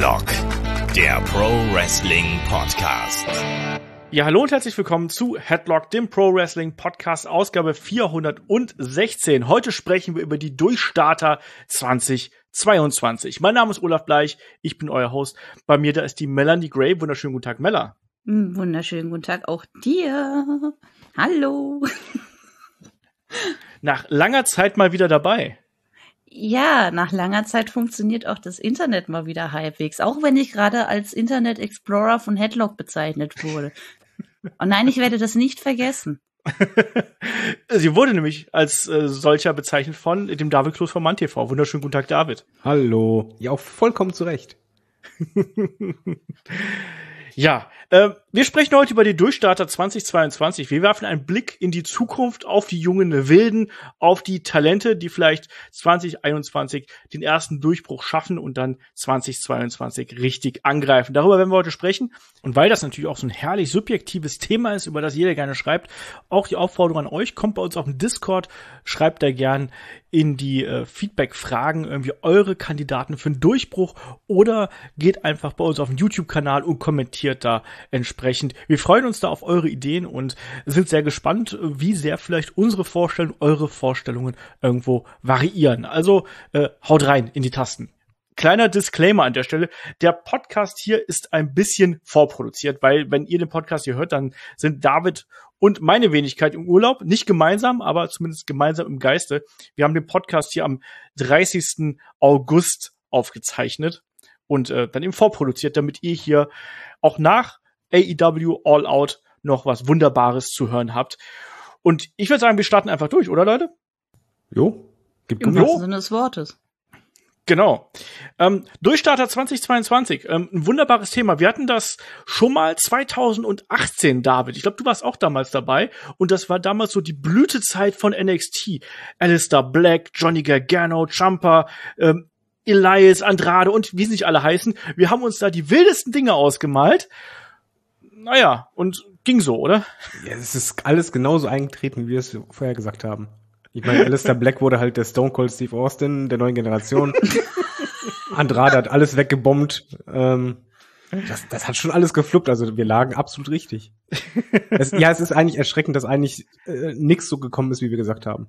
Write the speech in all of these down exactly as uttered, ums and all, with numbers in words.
Headlock, der Pro Wrestling Podcast. Ja, hallo und herzlich willkommen zu Headlock, dem Pro Wrestling Podcast, Ausgabe vierhundertsechzehn. Heute sprechen wir über die Durchstarter zwanzig zweiundzwanzig. Mein Name ist Olaf Bleich, ich bin euer Host. Bei mir da ist die Melanie Gray. Wunderschönen guten Tag, Mella. Wunderschönen guten Tag auch dir. Hallo. Nach langer Zeit mal wieder dabei. Ja, nach langer Zeit funktioniert auch das Internet mal wieder halbwegs, auch wenn ich gerade als Internet Explorer von Headlock bezeichnet wurde. Oh nein, ich werde das nicht vergessen. Sie wurde nämlich als äh, solcher bezeichnet von dem David Kloß von MannTV. Wunderschönen guten Tag, David. Hallo. Ja, auch vollkommen zu Recht. Ja, äh, wir sprechen heute über die Durchstarter zwanzig zweiundzwanzig. Wir werfen einen Blick in die Zukunft, auf die jungen Wilden, auf die Talente, die vielleicht zwanzig einundzwanzig den ersten Durchbruch schaffen und dann zwanzig zweiundzwanzig richtig angreifen. Darüber werden wir heute sprechen. Und weil das natürlich auch so ein herrlich subjektives Thema ist, über das jeder gerne schreibt, auch die Aufforderung an euch, kommt bei uns auf den Discord, schreibt da gern in die äh, Feedback-Fragen irgendwie eure Kandidaten für einen Durchbruch oder geht einfach bei uns auf den YouTube-Kanal und kommentiert da entsprechend. Wir freuen uns da auf eure Ideen und sind sehr gespannt, wie sehr vielleicht unsere Vorstellungen, eure Vorstellungen irgendwo variieren. Also äh, haut rein in die Tasten. Kleiner Disclaimer an der Stelle, der Podcast hier ist ein bisschen vorproduziert, weil wenn ihr den Podcast hier hört, dann sind David und meine Wenigkeit im Urlaub, nicht gemeinsam, aber zumindest gemeinsam im Geiste. Wir haben den Podcast hier am dreißigsten August aufgezeichnet und äh, dann eben vorproduziert, damit ihr hier auch nach A E W All Out noch was Wunderbares zu hören habt. Und ich würde sagen, wir starten einfach durch, oder Leute? Jo, gibt Im wahrsten Sinne des Wortes. Genau. Ähm, Durchstarter zwanzig zweiundzwanzig, ähm, ein wunderbares Thema. Wir hatten das schon mal zweitausendachtzehn, David. Ich glaube, du warst auch damals dabei. Und das war damals so die Blütezeit von N X T. Alistair Black, Johnny Gargano, Ciampa, ähm, Elias, Andrade und wie sie nicht alle heißen. Wir haben uns da die wildesten Dinge ausgemalt. Naja, und ging so, oder? Ja, es ist alles genauso eingetreten, wie wir es vorher gesagt haben. Ich meine, Alistair Black wurde halt der Stone Cold Steve Austin der neuen Generation. Andrade hat alles weggebombt. Ähm, das, das hat schon alles gefluppt, also wir lagen absolut richtig. Es, ja, es ist eigentlich erschreckend, dass eigentlich äh, nichts so gekommen ist, wie wir gesagt haben.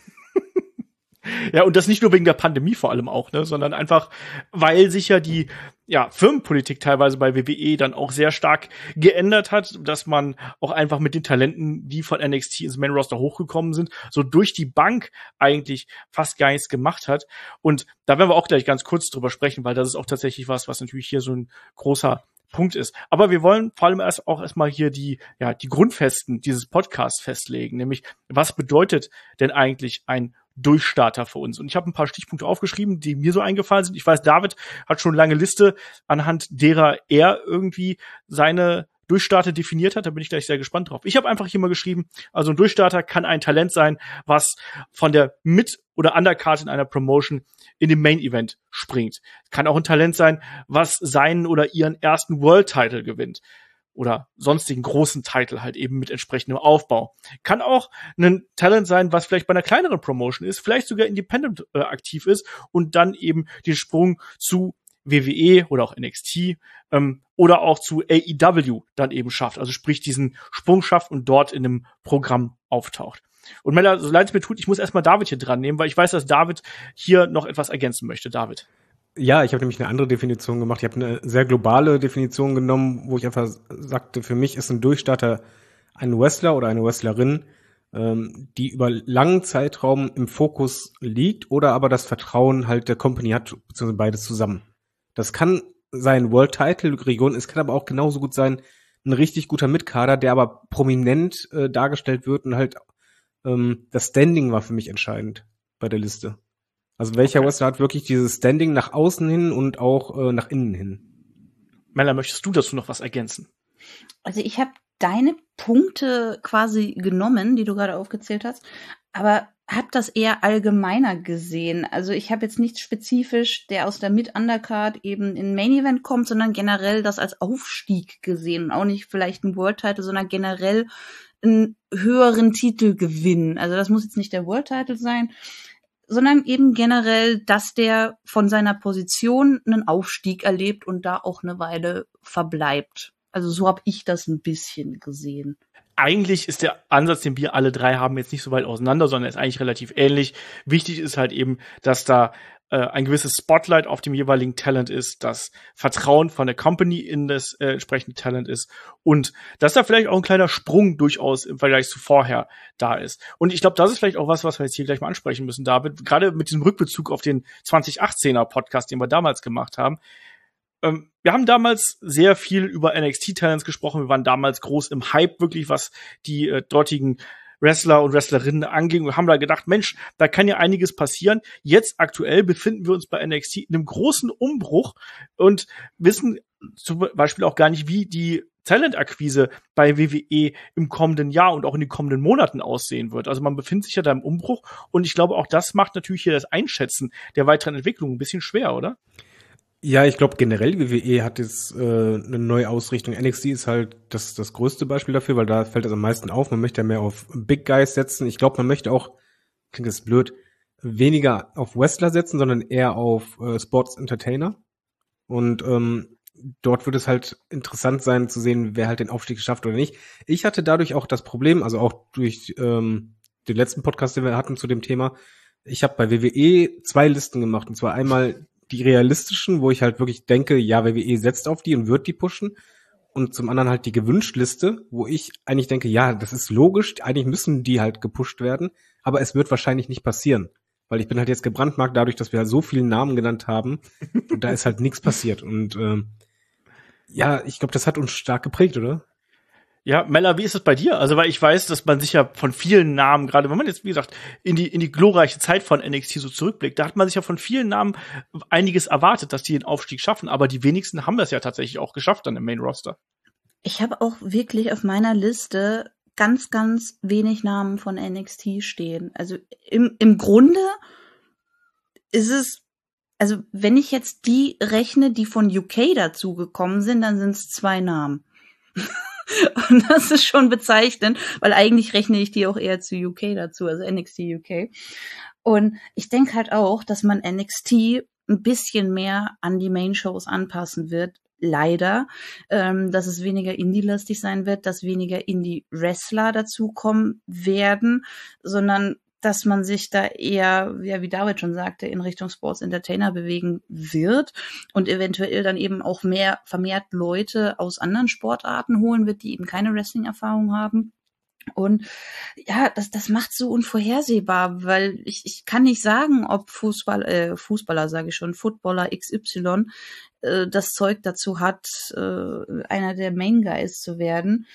Ja, und das nicht nur wegen der Pandemie vor allem auch, ne, sondern einfach, weil sich ja die ja Firmenpolitik teilweise bei W W E dann auch sehr stark geändert hat, dass man auch einfach mit den Talenten, die von N X T ins Main Roster hochgekommen sind, so durch die Bank eigentlich fast gar nichts gemacht hat. Und da werden wir auch gleich ganz kurz drüber sprechen, weil das ist auch tatsächlich was, was natürlich hier so ein großer Punkt ist. Aber wir wollen vor allem erst auch erstmal hier die, ja, die Grundfesten dieses Podcasts festlegen, nämlich was bedeutet denn eigentlich ein Durchstarter für uns? Und ich habe ein paar Stichpunkte aufgeschrieben, die mir so eingefallen sind. Ich weiß, David hat schon eine lange Liste, anhand derer er irgendwie seine Durchstarter definiert hat. Da bin ich gleich sehr gespannt drauf. Ich habe einfach hier mal geschrieben, also ein Durchstarter kann ein Talent sein, was von der Mid- oder Undercard in einer Promotion in den Main-Event springt. Kann auch ein Talent sein, was seinen oder ihren ersten World-Title gewinnt. Oder sonstigen großen Titel halt eben mit entsprechendem Aufbau. Kann auch ein Talent sein, was vielleicht bei einer kleineren Promotion ist, vielleicht sogar independent äh, aktiv ist und dann eben den Sprung zu W W E oder auch N X T ähm, oder auch zu A E W dann eben schafft. Also sprich diesen Sprung schafft und dort in einem Programm auftaucht. Und Mella, so leid es mir tut, ich muss erstmal David hier dran nehmen, weil ich weiß, dass David hier noch etwas ergänzen möchte. David. Ja, ich habe nämlich eine andere Definition gemacht. Ich habe eine sehr globale Definition genommen, wo ich einfach sagte, für mich ist ein Durchstarter ein Wrestler oder eine Wrestlerin, ähm, die über langen Zeitraum im Fokus liegt oder aber das Vertrauen halt der Company hat, beziehungsweise beides zusammen. Das kann sein World Title Region, es kann aber auch genauso gut sein, ein richtig guter Mitkader, der aber prominent äh, dargestellt wird und halt ähm, das Standing war für mich entscheidend bei der Liste. Also welcher okay. Wrestler hat wirklich dieses Standing nach außen hin und auch äh, nach innen hin? Mella, möchtest du dazu noch was ergänzen? Also ich habe deine Punkte quasi genommen, die du gerade aufgezählt hast, aber habe das eher allgemeiner gesehen. Also ich habe jetzt nichts spezifisch, der aus der Mid-Undercard eben in Main Event kommt, sondern generell das als Aufstieg gesehen und auch nicht vielleicht ein World Title, sondern generell einen höheren Titel gewinnen. Also das muss jetzt nicht der World Title sein, sondern eben generell, dass der von seiner Position einen Aufstieg erlebt und da auch eine Weile verbleibt. Also so habe ich das ein bisschen gesehen. Eigentlich ist der Ansatz, den wir alle drei haben, jetzt nicht so weit auseinander, sondern ist eigentlich relativ ähnlich. Wichtig ist halt eben, dass da äh, ein gewisses Spotlight auf dem jeweiligen Talent ist, dass Vertrauen von der Company in das äh, entsprechende Talent ist und dass da vielleicht auch ein kleiner Sprung durchaus im Vergleich zu vorher da ist. Und ich glaube, das ist vielleicht auch was, was wir jetzt hier gleich mal ansprechen müssen, David. Gerade mit diesem Rückbezug auf den zwanzig achtzehner Podcast, den wir damals gemacht haben. Wir haben damals sehr viel über N X T-Talents gesprochen. Wir waren damals groß im Hype, wirklich, was die äh, dortigen Wrestler und Wrestlerinnen anging. Wir haben da gedacht, Mensch, da kann ja einiges passieren. Jetzt aktuell befinden wir uns bei N X T in einem großen Umbruch und wissen zum Beispiel auch gar nicht, wie die Talentakquise bei W W E im kommenden Jahr und auch in den kommenden Monaten aussehen wird. Also man befindet sich ja da im Umbruch und ich glaube, auch das macht natürlich hier das Einschätzen der weiteren Entwicklung ein bisschen schwer, oder? Ja, ich glaube generell, W W E hat jetzt äh, eine neue Ausrichtung. N X T ist halt das das größte Beispiel dafür, weil da fällt es am meisten auf. Man möchte ja mehr auf Big Guys setzen. Ich glaube, man möchte auch, klingt das blöd, weniger auf Wrestler setzen, sondern eher auf äh, Sports Entertainer. Und ähm, dort wird es halt interessant sein zu sehen, wer halt den Aufstieg schafft oder nicht. Ich hatte dadurch auch das Problem, also auch durch ähm, den letzten Podcast, den wir hatten zu dem Thema, ich habe bei W W E zwei Listen gemacht. Und zwar einmal die realistischen, wo ich halt wirklich denke, ja, W W E setzt auf die und wird die pushen. Und zum anderen halt die Gewünscht-Liste, wo ich eigentlich denke, ja, das ist logisch, eigentlich müssen die halt gepusht werden, aber es wird wahrscheinlich nicht passieren. Weil ich bin halt jetzt gebrandmarkt dadurch, dass wir halt so viele Namen genannt haben und da ist halt nichts passiert. Und ähm, ja, ich glaube, das hat uns stark geprägt, oder? Ja, Mella, wie ist es bei dir? Also, weil ich weiß, dass man sich ja von vielen Namen, gerade wenn man jetzt, wie gesagt, in die in die glorreiche Zeit von N X T so zurückblickt, da hat man sich ja von vielen Namen einiges erwartet, dass die den Aufstieg schaffen, aber die wenigsten haben das ja tatsächlich auch geschafft dann im Main Roster. Ich habe auch wirklich auf meiner Liste ganz, ganz wenig Namen von N X T stehen. Also im, im Grunde ist es, also wenn ich jetzt die rechne, die von U K dazugekommen sind, dann sind es zwei Namen. Und das ist schon bezeichnend, weil eigentlich rechne ich die auch eher zu U K dazu, also N X T U K. Und ich denke halt auch, dass man N X T ein bisschen mehr an die Main-Shows anpassen wird. Leider, ähm, dass es weniger Indie-lastig sein wird, dass weniger Indie-Wrestler dazukommen werden, sondern dass man sich da eher, ja, wie David schon sagte, in Richtung Sports Entertainer bewegen wird und eventuell dann eben auch mehr vermehrt Leute aus anderen Sportarten holen wird, die eben keine Wrestling-Erfahrung haben. Und ja, das das macht so unvorhersehbar, weil ich ich kann nicht sagen, ob Fußball äh, Fußballer, sage ich schon, Footballer X Y äh, das Zeug dazu hat, äh, einer der Main Guys zu werden,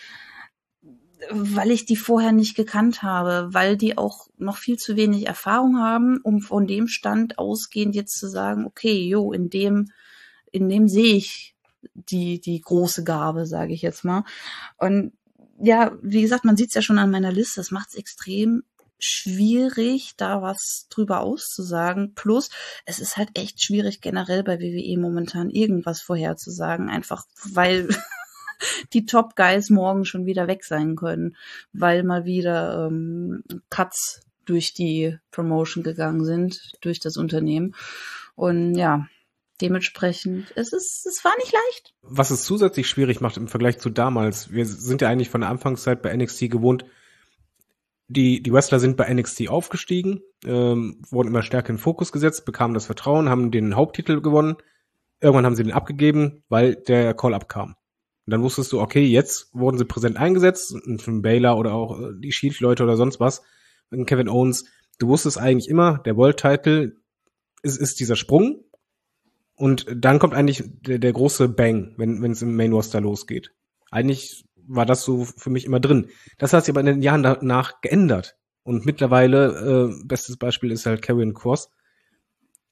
weil ich die vorher nicht gekannt habe, weil die auch noch viel zu wenig Erfahrung haben, um von dem Stand ausgehend jetzt zu sagen, okay, jo, in dem in dem sehe ich die die große Gabe, sage ich jetzt mal. Und ja, wie gesagt, man sieht es ja schon an meiner Liste, das macht es extrem schwierig, da was drüber auszusagen. Plus, es ist halt echt schwierig generell bei W W E momentan irgendwas vorherzusagen, einfach weil die Top Guys morgen schon wieder weg sein können, weil mal wieder ähm, Cuts durch die Promotion gegangen sind, durch das Unternehmen. Und ja, dementsprechend, es ist, es war nicht leicht. Was es zusätzlich schwierig macht im Vergleich zu damals, wir sind ja eigentlich von der Anfangszeit bei N X T gewohnt, die, die Wrestler sind bei N X T aufgestiegen, ähm, wurden immer stärker in den Fokus gesetzt, bekamen das Vertrauen, haben den Haupttitel gewonnen, irgendwann haben sie den abgegeben, weil der Call-Up kam. Und dann wusstest du, okay, jetzt wurden sie präsent eingesetzt, von Baylor oder auch die Shield-Leute oder sonst was, Kevin Owens, du wusstest eigentlich immer, der World-Title ist, ist dieser Sprung, und dann kommt eigentlich der, der große Bang, wenn wenn es im Main Roster losgeht. Eigentlich war das so für mich immer drin. Das hat sich aber in den Jahren danach geändert. Und mittlerweile, äh, bestes Beispiel ist halt Karrion Kross.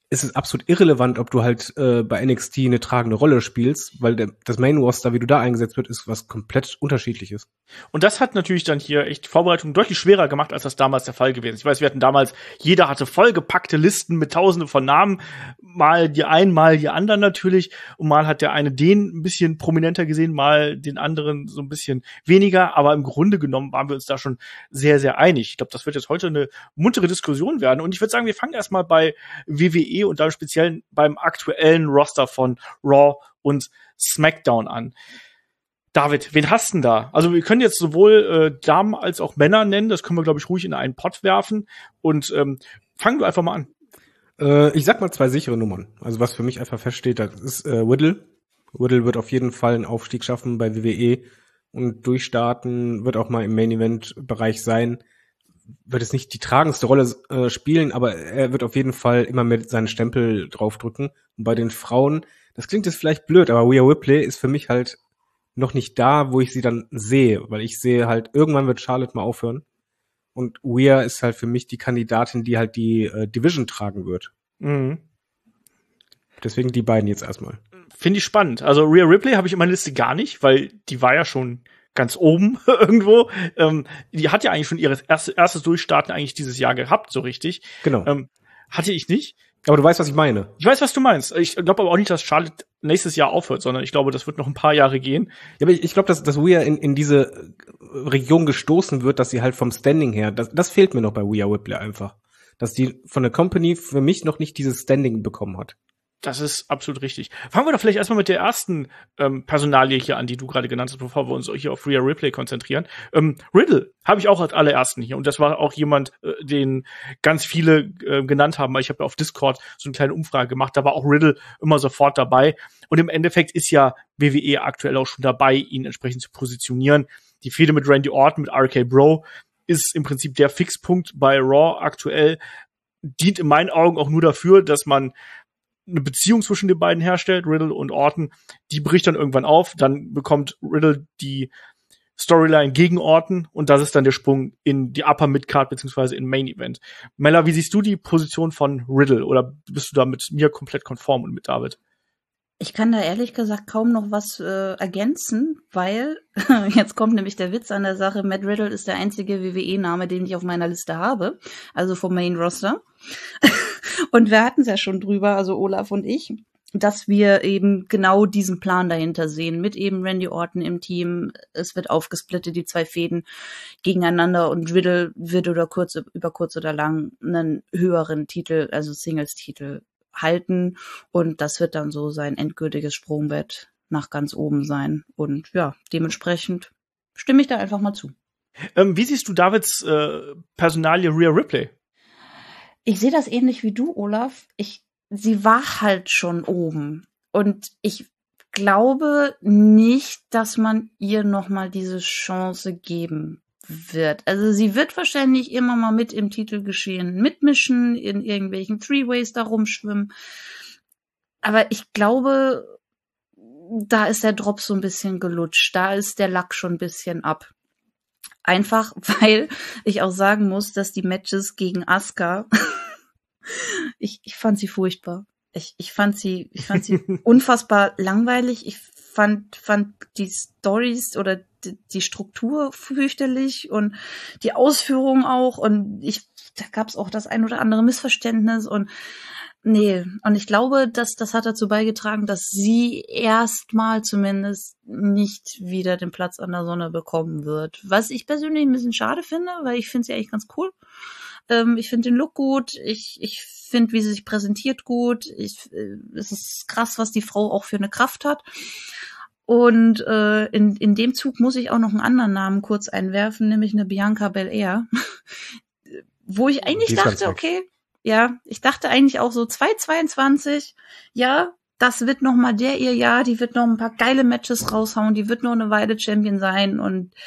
ist es absolut irrelevant, ob du halt äh, bei N X T eine tragende Rolle spielst, weil der, das Main Roster, wie du da eingesetzt wird, ist was komplett Unterschiedliches. Und das hat natürlich dann hier echt die Vorbereitung deutlich schwerer gemacht, als das damals der Fall gewesen ist. Ich weiß, wir hatten damals, jeder hatte vollgepackte Listen mit tausenden von Namen, mal die einen, mal die anderen natürlich, und mal hat der eine den ein bisschen prominenter gesehen, mal den anderen so ein bisschen weniger, aber im Grunde genommen waren wir uns da schon sehr, sehr einig. Ich glaube, das wird jetzt heute eine muntere Diskussion werden, und ich würde sagen, wir fangen erstmal bei W W E und dann speziell beim aktuellen Roster von Raw und SmackDown an. David, wen hast du denn da? Also wir können jetzt sowohl äh, Damen als auch Männer nennen, das können wir, glaube ich, ruhig in einen Pott werfen, und ähm, fang du einfach mal an. Äh, ich sag mal zwei sichere Nummern. Also was für mich einfach feststeht, das ist äh, Riddle. Riddle wird auf jeden Fall einen Aufstieg schaffen bei W W E und durchstarten, wird auch mal im Main-Event-Bereich sein. Wird es nicht die tragendste Rolle äh, spielen, aber er wird auf jeden Fall immer mit seinen Stempel draufdrücken. Und bei den Frauen, das klingt jetzt vielleicht blöd, aber Rhea Ripley ist für mich halt noch nicht da, wo ich sie dann sehe, weil ich sehe halt, irgendwann wird Charlotte mal aufhören. Und Rhea ist halt für mich die Kandidatin, die halt die äh, Division tragen wird. Mhm. Deswegen die beiden jetzt erstmal. Finde ich spannend. Also Rhea Ripley habe ich in meiner Liste gar nicht, weil die war ja schon ganz oben irgendwo. Ähm, die hat ja eigentlich schon ihr erstes, erstes Durchstarten eigentlich dieses Jahr gehabt, so richtig. Genau. Ähm, hatte ich nicht. Aber du weißt, was ich meine. Ich weiß, was du meinst. Ich glaube aber auch nicht, dass Charlotte nächstes Jahr aufhört, sondern ich glaube, das wird noch ein paar Jahre gehen. Ja, aber ich, ich glaube, dass, dass Rhea in, in diese Region gestoßen wird, dass sie halt vom Standing her, das, das fehlt mir noch bei Rhea Ripley einfach. Dass die von der Company für mich noch nicht dieses Standing bekommen hat. Das ist absolut richtig. Fangen wir doch vielleicht erstmal mit der ersten ähm, Personalie hier an, die du gerade genannt hast, bevor wir uns hier auf Rhea Ripley konzentrieren. Ähm, Riddle habe ich auch als allerersten hier. Und das war auch jemand, äh, den ganz viele äh, genannt haben. Weil ich habe ja auf Discord so eine kleine Umfrage gemacht. Da war auch Riddle immer sofort dabei. Und im Endeffekt ist ja W W E aktuell auch schon dabei, ihn entsprechend zu positionieren. Die Fehde mit Randy Orton, mit R K Bro, ist im Prinzip der Fixpunkt bei Raw aktuell. Dient in meinen Augen auch nur dafür, dass man eine Beziehung zwischen den beiden herstellt, Riddle und Orton, die bricht dann irgendwann auf, dann bekommt Riddle die Storyline gegen Orton, und das ist dann der Sprung in die Upper Midcard beziehungsweise in Main Event. Mella, wie siehst du die Position von Riddle, oder bist du da mit mir komplett konform und mit David? Ich kann da ehrlich gesagt kaum noch was äh, ergänzen, weil jetzt kommt nämlich der Witz an der Sache, Matt Riddle ist der einzige W W E-Name, den ich auf meiner Liste habe, also vom Main Roster. Und wir hatten es ja schon drüber, also Olaf und ich, dass wir eben genau diesen Plan dahinter sehen, mit eben Randy Orton im Team. Es wird aufgesplittet, die zwei Fäden gegeneinander, und Riddle wird oder kurz, über kurz oder lang einen höheren Titel, also Singles-Titel halten, und das wird dann so sein endgültiges Sprungbrett nach ganz oben sein. Und ja, dementsprechend stimme ich da einfach mal zu. Ähm, wie siehst du Davids äh, Personalie Rhea Ripley? Ich sehe das ähnlich wie du, Olaf. Ich, sie war halt schon oben. Und ich glaube nicht, dass man ihr noch mal diese Chance geben wird. Also sie wird wahrscheinlich immer mal mit im Titelgeschehen mitmischen, in irgendwelchen Three-Ways da rumschwimmen. Aber ich glaube, da ist der Drop so ein bisschen gelutscht. Da ist der Lack schon ein bisschen ab. Einfach, weil ich auch sagen muss, dass die Matches gegen Asuka, ich, ich fand sie furchtbar. Ich, ich fand sie, ich fand sie unfassbar langweilig. Ich fand, fand die Storys oder die, die Struktur fürchterlich und die Ausführung auch. Und ich, da gab es auch das ein oder andere Missverständnis und nee, und ich glaube, dass das hat dazu beigetragen, dass sie erstmal zumindest nicht wieder den Platz an der Sonne bekommen wird. Was ich persönlich ein bisschen schade finde, weil ich finde sie eigentlich ganz cool. Ähm, ich finde den Look gut. Ich, ich finde, wie sie sich präsentiert, gut. Ich, äh, es ist krass, was die Frau auch für eine Kraft hat. Und äh, in, in dem Zug muss ich auch noch einen anderen Namen kurz einwerfen, nämlich eine Bianca Belair. Wo ich eigentlich dachte, okay, ja, ich dachte eigentlich auch so zwanzig zweiundzwanzig, ja, das wird noch mal der ihr Jahr, die wird noch ein paar geile Matches raushauen, die wird noch eine Weile Champion sein und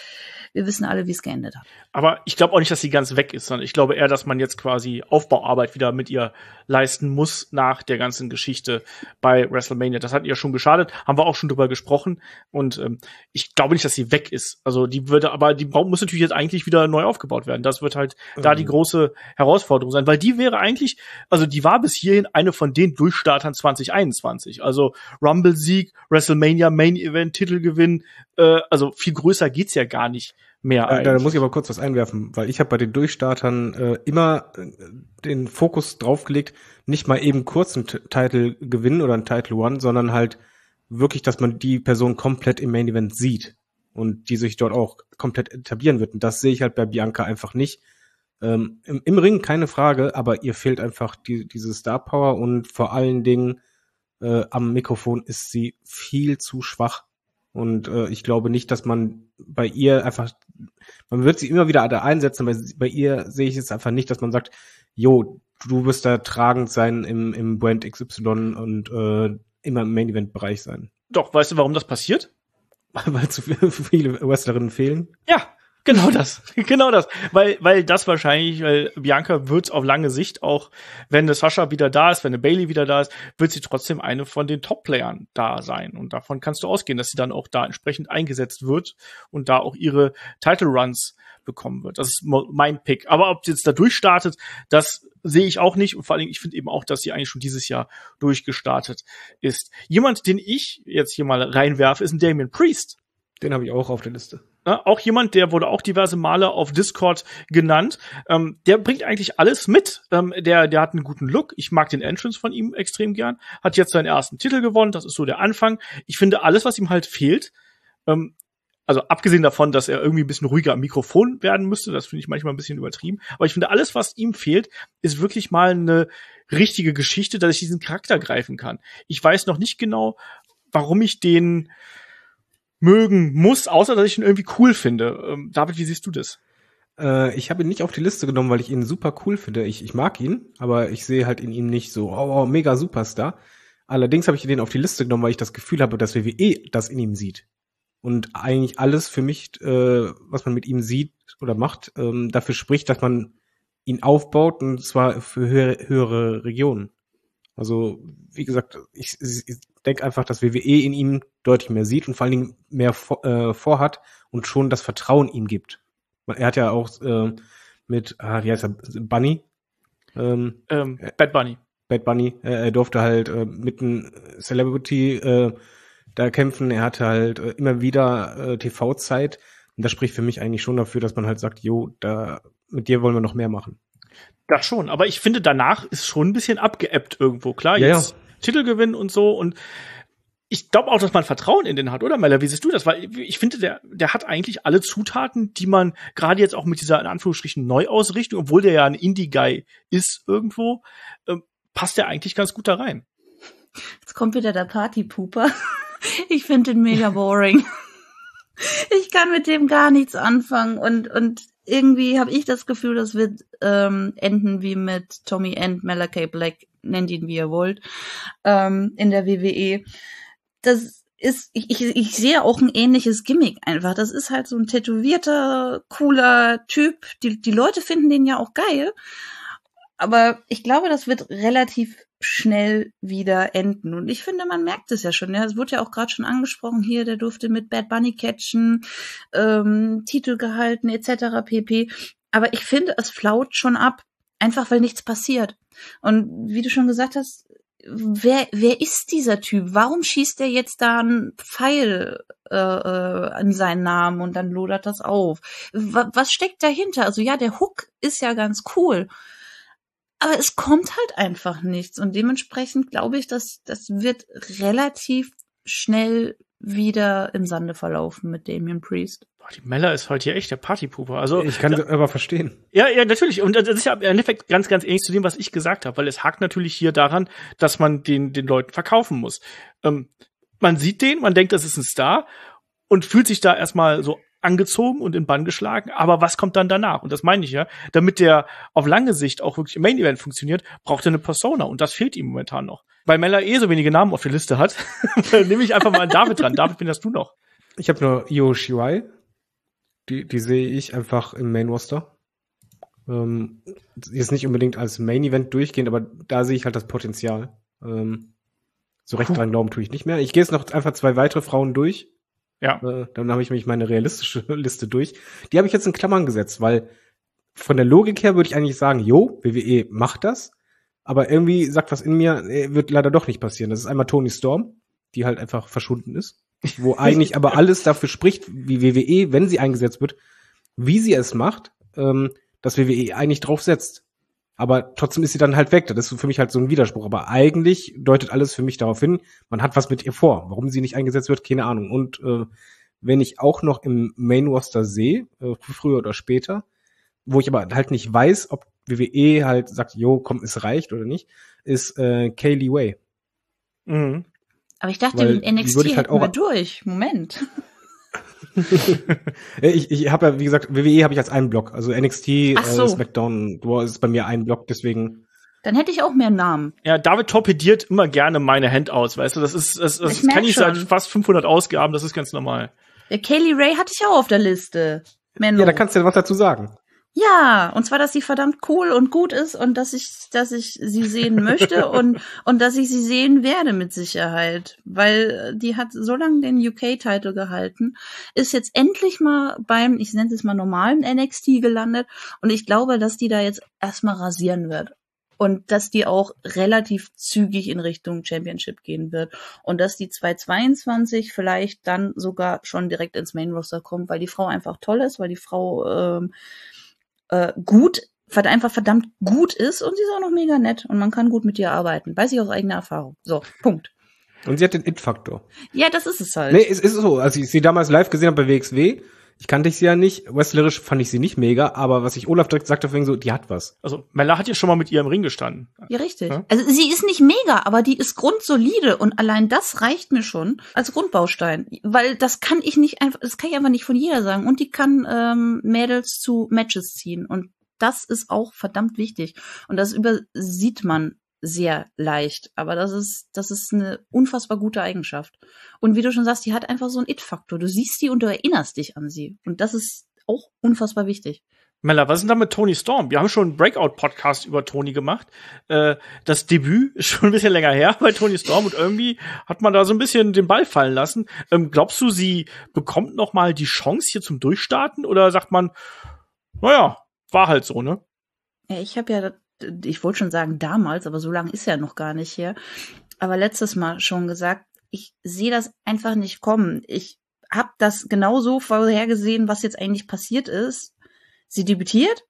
wir wissen alle, wie es geendet hat. Aber ich glaube auch nicht, dass sie ganz weg ist, sondern ich glaube eher, dass man jetzt quasi Aufbauarbeit wieder mit ihr leisten muss nach der ganzen Geschichte bei WrestleMania. Das hat ihr schon geschadet, haben wir auch schon drüber gesprochen. Und ähm, ich glaube nicht, dass sie weg ist. Also die würde, aber die muss natürlich jetzt eigentlich wieder neu aufgebaut werden. Das wird halt mhm. da die große Herausforderung sein, weil die wäre eigentlich, also die war bis hierhin eine von den Durchstartern zwanzig einundzwanzig. Also Rumble-Sieg, WrestleMania Main-Event, Titelgewinn, äh, also viel größer geht's ja gar nicht mehr. Da, da muss ich aber kurz was einwerfen, weil ich habe bei den Durchstartern äh, immer äh, den Fokus draufgelegt, nicht mal eben kurz einen T- Title gewinnen oder einen Title One, sondern halt wirklich, dass man die Person komplett im Main Event sieht und die sich dort auch komplett etablieren wird. Und das sehe ich halt bei Bianca einfach nicht. Ähm, im, Im Ring keine Frage, aber ihr fehlt einfach die, diese Star Power und vor allen Dingen äh, am Mikrofon ist sie viel zu schwach. Und äh, ich glaube nicht, dass man bei ihr einfach, man wird sie immer wieder da einsetzen, aber bei ihr sehe ich es einfach nicht, dass man sagt, jo, du wirst da tragend sein im, im Brand X Y und äh, immer im Main-Event-Bereich sein. Doch, weißt du, warum das passiert? Weil zu viele Wrestlerinnen fehlen? Ja, genau das. Genau das. Weil, weil das wahrscheinlich, weil Bianca wird auf lange Sicht auch, wenn eine Sasha wieder da ist, wenn eine Bayley wieder da ist, wird sie trotzdem eine von den Top-Playern da sein. Und davon kannst du ausgehen, dass sie dann auch da entsprechend eingesetzt wird und da auch ihre Title-Runs bekommen wird. Das ist mein Pick. Aber ob sie jetzt da durchstartet, das sehe ich auch nicht. Und vor allem, ich finde eben auch, dass sie eigentlich schon dieses Jahr durchgestartet ist. Jemand, den ich jetzt hier mal reinwerfe, ist ein Damian Priest. Den habe ich auch auf der Liste. Ja, auch jemand, der wurde auch diverse Male auf Discord genannt. Ähm, der bringt eigentlich alles mit. Ähm, der, der hat einen guten Look. Ich mag den Entrance von ihm extrem gern. Hat jetzt seinen ersten Titel gewonnen. Das ist so der Anfang. Ich finde alles, was ihm halt fehlt, ähm, also abgesehen davon, dass er irgendwie ein bisschen ruhiger am Mikrofon werden müsste, das finde ich manchmal ein bisschen übertrieben. Aber ich finde, alles, was ihm fehlt, ist wirklich mal eine richtige Geschichte, dass ich diesen Charakter greifen kann. Ich weiß noch nicht genau, warum ich den mögen muss, außer dass ich ihn irgendwie cool finde. Ähm, David, wie siehst du das? Äh, ich habe ihn nicht auf die Liste genommen, weil ich ihn super cool finde. Ich, ich mag ihn, aber ich sehe halt in ihm nicht so, oh, oh mega Superstar. Allerdings habe ich den auf die Liste genommen, weil ich das Gefühl habe, dass W W E das in ihm sieht. Und eigentlich alles für mich, äh, was man mit ihm sieht oder macht, ähm, dafür spricht, dass man ihn aufbaut, und zwar für höhere, höhere Regionen. Also, wie gesagt, ich, ich denke einfach, dass W W E in ihm deutlich mehr sieht und vor allen Dingen mehr vor, äh, vorhat und schon das Vertrauen ihm gibt. Er hat ja auch äh, mit, ah, wie heißt er, Bunny? Ähm, ähm, Bad Bunny. Bad Bunny. Äh, er durfte halt äh, mit einem Celebrity äh, da kämpfen. Er hatte halt äh, immer wieder äh, T V-Zeit. Und das spricht für mich eigentlich schon dafür, dass man halt sagt, jo, da mit dir wollen wir noch mehr machen. Das schon, aber ich finde, danach ist schon ein bisschen abgeebbt irgendwo. Klar, ja, jetzt ja. Titelgewinn und so. Und ich glaube auch, dass man Vertrauen in den hat, oder, Mella? Wie siehst du das? Weil ich finde, der der hat eigentlich alle Zutaten, die man gerade jetzt auch mit dieser, in Anführungsstrichen, Neuausrichtung, obwohl der ja ein Indie-Guy ist irgendwo, ähm, passt der eigentlich ganz gut da rein. Jetzt kommt wieder der Partypooper. Ich finde den mega boring. Ich kann mit dem gar nichts anfangen und und irgendwie habe ich das Gefühl, das wird ähm, enden wie mit Tommy End, Malachi Black, nennt ihn wie ihr wollt, ähm, in der W W E. Das ist, ich, ich, ich sehe auch ein ähnliches Gimmick einfach. Das ist halt so ein tätowierter, cooler Typ. Die, die Leute finden den ja auch geil. Aber ich glaube, das wird relativ schnell wieder enden. Und ich finde, man merkt es ja schon. Ja, es wurde ja auch gerade schon angesprochen hier, der durfte mit Bad Bunny catchen, ähm, Titel gehalten, et cetera pp. Aber ich finde, es flaut schon ab, einfach weil nichts passiert. Und wie du schon gesagt hast, wer wer ist dieser Typ? Warum schießt er jetzt da einen Pfeil äh, äh, an seinen Namen und dann lodert das auf? W- was steckt dahinter? Also ja, der Hook ist ja ganz cool. Aber es kommt halt einfach nichts. Und dementsprechend glaube ich, dass das wird relativ schnell wieder im Sande verlaufen mit Damian Priest. Boah, die Mella ist heute hier echt der Partypooper. Also ich kann da, das aber verstehen. Ja, ja, natürlich. Und das ist ja im Endeffekt ganz, ganz ähnlich zu dem, was ich gesagt habe. Weil es hakt natürlich hier daran, dass man den den Leuten verkaufen muss. Ähm, man sieht den, man denkt, das ist ein Star und fühlt sich da erstmal so angezogen und in Bann geschlagen, aber was kommt dann danach? Und das meine ich ja, damit der auf lange Sicht auch wirklich im Main Event funktioniert, braucht er eine Persona und das fehlt ihm momentan noch. Weil Mella eh so wenige Namen auf der Liste hat, nehme ich einfach mal an David dran. David, wen hast du noch? Ich habe nur Io Shirai. Die, die sehe ich einfach im Main Roster. Ähm, jetzt nicht unbedingt als Main Event durchgehend, aber da sehe ich halt das Potenzial. Ähm, so recht dran glauben tue ich nicht mehr. Ich gehe jetzt noch einfach zwei weitere Frauen durch. Ja. Äh, dann habe ich nämlich meine realistische Liste durch. Die habe ich jetzt in Klammern gesetzt, weil von der Logik her würde ich eigentlich sagen, jo, W W E macht das. Aber irgendwie sagt was in mir, wird leider doch nicht passieren. Das ist einmal Toni Storm, die halt einfach verschwunden ist. Wo eigentlich aber alles dafür spricht, wie W W E, wenn sie eingesetzt wird, wie sie es macht, ähm, dass W W E eigentlich drauf setzt. Aber trotzdem ist sie dann halt weg. Das ist für mich halt so ein Widerspruch. Aber eigentlich deutet alles für mich darauf hin, man hat was mit ihr vor. Warum sie nicht eingesetzt wird, keine Ahnung. Und äh, wenn ich auch noch im Main Roster sehe, äh, früher oder später, wo ich aber halt nicht weiß, ob W W E halt sagt, jo, komm, es reicht oder nicht, ist äh, Kaylee Way. Mhm. Aber ich dachte, Weil den N X die würde T ich halt hätten wir auch- durch. Moment. ich ich habe ja, wie gesagt, W W E habe ich als einen Block. Also N X T, Ach so. äh, SmackDown, Raw ist bei mir ein Block, deswegen. Dann hätte ich auch mehr Namen. Ja, David torpediert immer gerne meine Handouts, weißt du, das ist, das, das Ich merk kann ich seit schon. fast fünfhundert Ausgaben, das ist ganz normal. Ja, Kaylee Ray hatte ich auch auf der Liste. Menno. Ja, da kannst du ja was dazu sagen. Ja, und zwar, dass sie verdammt cool und gut ist und dass ich, dass ich sie sehen möchte und, und dass ich sie sehen werde mit Sicherheit. Weil die hat so lange den U K-Titel gehalten, ist jetzt endlich mal beim, ich nenne es mal normalen N X T gelandet und ich glaube, dass die da jetzt erstmal rasieren wird. Und dass die auch relativ zügig in Richtung Championship gehen wird. Und dass die zweitausendzweiundzwanzig vielleicht dann sogar schon direkt ins Main Roster kommt, weil die Frau einfach toll ist, weil die Frau ähm, äh, gut, einfach verdammt gut ist und sie ist auch noch mega nett und man kann gut mit ihr arbeiten. Weiß ich aus eigener Erfahrung. So, Punkt. Und sie hat den It-Faktor. Ja, das ist es halt. Nee, es ist so. Als ich sie damals live gesehen habe bei W X W, ich kannte ich sie ja nicht. Wrestlerisch fand ich sie nicht mega, aber was ich Olaf direkt sagte, fing so, die hat was. Also, Mella hat ja schon mal mit ihr im Ring gestanden. Ja, richtig. Ja? Also sie ist nicht mega, aber die ist grundsolide und allein das reicht mir schon als Grundbaustein, weil das kann ich nicht einfach, das kann ich einfach nicht von jeder sagen und die kann ähm, Mädels zu Matches ziehen und das ist auch verdammt wichtig und das übersieht man sehr leicht, aber das ist das ist eine unfassbar gute Eigenschaft und wie du schon sagst, die hat einfach so einen It-Faktor. Du siehst sie und du erinnerst dich an sie und das ist auch unfassbar wichtig. Mella, was ist denn da mit Toni Storm? Wir haben schon einen Breakout-Podcast über Toni gemacht. Äh, das Debüt ist schon ein bisschen länger her bei Toni Storm und irgendwie hat man da so ein bisschen den Ball fallen lassen. Ähm, glaubst du, sie bekommt noch mal die Chance hier zum Durchstarten oder sagt man, naja, war halt so, ne? Ja, ich habe ja, ich wollte schon sagen damals, aber so lange ist ja noch gar nicht her. Aber letztes Mal schon gesagt, ich sehe das einfach nicht kommen. Ich habe das genauso vorhergesehen, was jetzt eigentlich passiert ist. Sie debütiert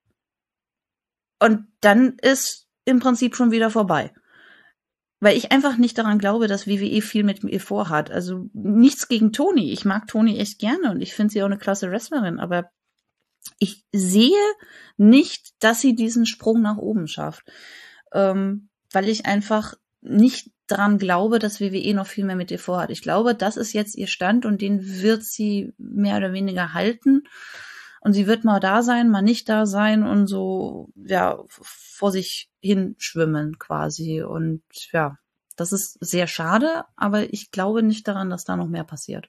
und dann ist im Prinzip schon wieder vorbei. Weil ich einfach nicht daran glaube, dass W W E viel mit ihr vorhat. Also nichts gegen Toni. Ich mag Toni echt gerne und ich finde sie auch eine klasse Wrestlerin, aber ich sehe nicht, dass sie diesen Sprung nach oben schafft. Ähm, weil ich einfach nicht daran glaube, dass W W E noch viel mehr mit ihr vorhat. Ich glaube, das ist jetzt ihr Stand und den wird sie mehr oder weniger halten. Und sie wird mal da sein, mal nicht da sein und so, ja, vor sich hin schwimmen quasi. Und ja, das ist sehr schade, aber ich glaube nicht daran, dass da noch mehr passiert.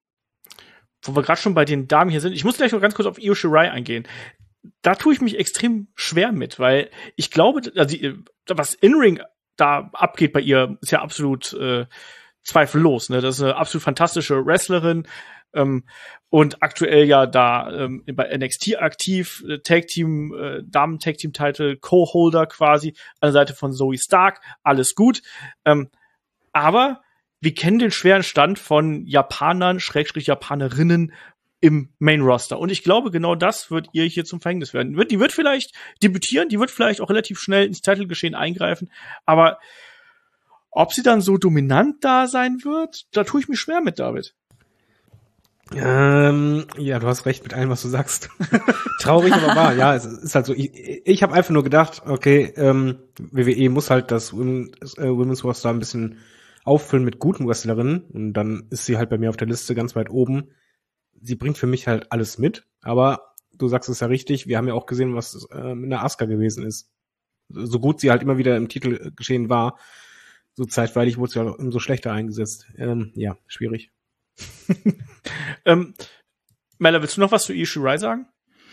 Wo wir gerade schon bei den Damen hier sind, ich muss gleich noch ganz kurz auf Io Shirai eingehen. Da tue ich mich extrem schwer mit, weil ich glaube, also die, was In-Ring da abgeht bei ihr, ist ja absolut äh, zweifellos. Ne? Das ist eine absolut fantastische Wrestlerin. Ähm, und aktuell ja da ähm, bei N X T aktiv, äh, Tag Team, äh, Damen Tag Team Title, Co-Holder quasi, an der Seite von Zoe Stark, alles gut. Ähm, aber wir kennen den schweren Stand von Japanern, Schrägstrich Japanerinnen im Main Roster. Und ich glaube, genau das wird ihr hier zum Verhängnis werden. Die wird vielleicht debütieren, die wird vielleicht auch relativ schnell ins Titelgeschehen eingreifen, aber ob sie dann so dominant da sein wird, da tue ich mich schwer mit, David. Ähm, ja, du hast recht mit allem, was du sagst. Traurig, aber wahr. Ja, es ist halt so. Ich, ich habe einfach nur gedacht, okay, ähm, W W E muss halt das Women, äh, Women's Roster ein bisschen auffüllen mit guten Wrestlerinnen und dann ist sie halt bei mir auf der Liste ganz weit oben. Sie bringt für mich halt alles mit, aber du sagst es ja richtig, wir haben ja auch gesehen, was äh, mit der Asuka gewesen ist. So gut sie halt immer wieder im Titelgeschehen war, so zeitweilig wurde sie halt umso schlechter eingesetzt. Ähm, ja, schwierig. ähm, Mella, willst du noch was zu Io Shirai sagen?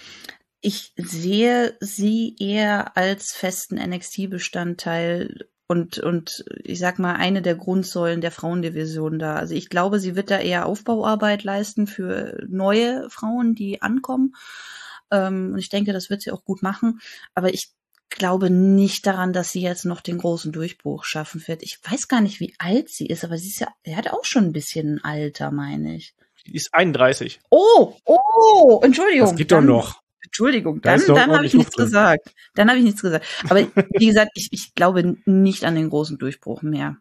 Ich sehe sie eher als festen N X T-Bestandteil und, und ich sag mal, eine der Grundsäulen der Frauendivision da. Also ich glaube, sie wird da eher Aufbauarbeit leisten für neue Frauen, die ankommen. Ähm, und ich denke, das wird sie auch gut machen. Aber ich glaube nicht daran, dass sie jetzt noch den großen Durchbruch schaffen wird. Ich weiß gar nicht, wie alt sie ist, aber sie ist ja, sie hat auch schon ein bisschen ein Alter, meine ich. Die ist einunddreißig. Oh, oh, Entschuldigung. Das geht doch noch. Entschuldigung, Da dann, ist doch dann habe ich ordentlich nichts Luft drin. gesagt. Dann habe ich nichts gesagt. Aber wie gesagt, ich, ich glaube nicht an den großen Durchbruch mehr.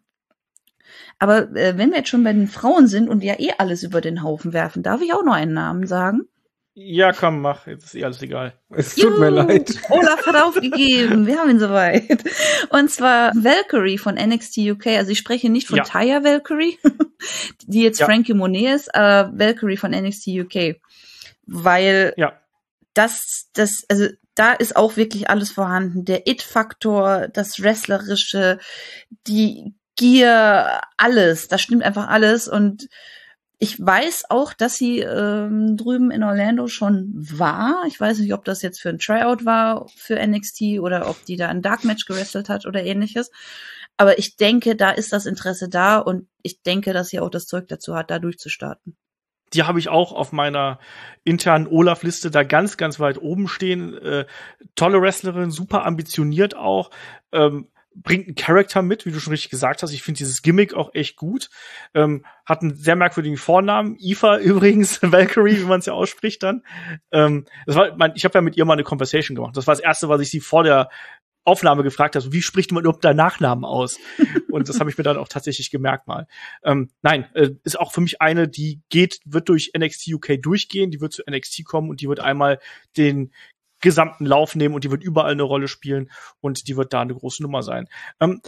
Aber äh, wenn wir jetzt schon bei den Frauen sind und ja eh alles über den Haufen werfen, darf ich auch noch einen Namen sagen? Ja, komm, mach. Jetzt ist eh alles egal. Es tut mir Juhu, leid. Olaf hat aufgegeben. Wir haben ihn soweit. Und zwar Valkyrie von N X T U K. Also ich spreche nicht von Ja. Taya Valkyrie, die jetzt Ja. Frankie Monet ist, aber Valkyrie von N X T U K. Weil Ja. das, das, also da ist auch wirklich alles vorhanden. Der It-Faktor, das Wrestlerische, die Gier, alles. Da stimmt einfach alles. Und ich weiß auch, dass sie ähm, drüben in Orlando schon war. Ich weiß nicht, ob das jetzt für ein Tryout war für N X T oder ob die da ein Dark Match gewrestelt hat oder ähnliches. Aber ich denke, da ist das Interesse da und ich denke, dass sie auch das Zeug dazu hat, da durchzustarten. Die habe ich auch auf meiner internen Olaf-Liste da ganz, ganz weit oben stehen. Äh, tolle Wrestlerin, super ambitioniert auch. Ähm, bringt einen Charakter mit, wie du schon richtig gesagt hast. Ich finde dieses Gimmick auch echt gut. Ähm, hat einen sehr merkwürdigen Vornamen. Aoife übrigens, Valkyrie, wie man es ja ausspricht dann. Ähm, das war, mein, ich habe ja mit ihr mal eine Conversation gemacht. Das war das Erste, was ich sie vor der Aufnahme gefragt habe. Wie spricht man überhaupt deinen Nachnamen aus? Und das habe ich mir dann auch tatsächlich gemerkt mal. Ähm, nein, äh, ist auch für mich eine, die geht, wird durch N X T U K durchgehen, die wird zu N X T kommen und die wird einmal den gesamten Lauf nehmen und die wird überall eine Rolle spielen und die wird da eine große Nummer sein. Ähm,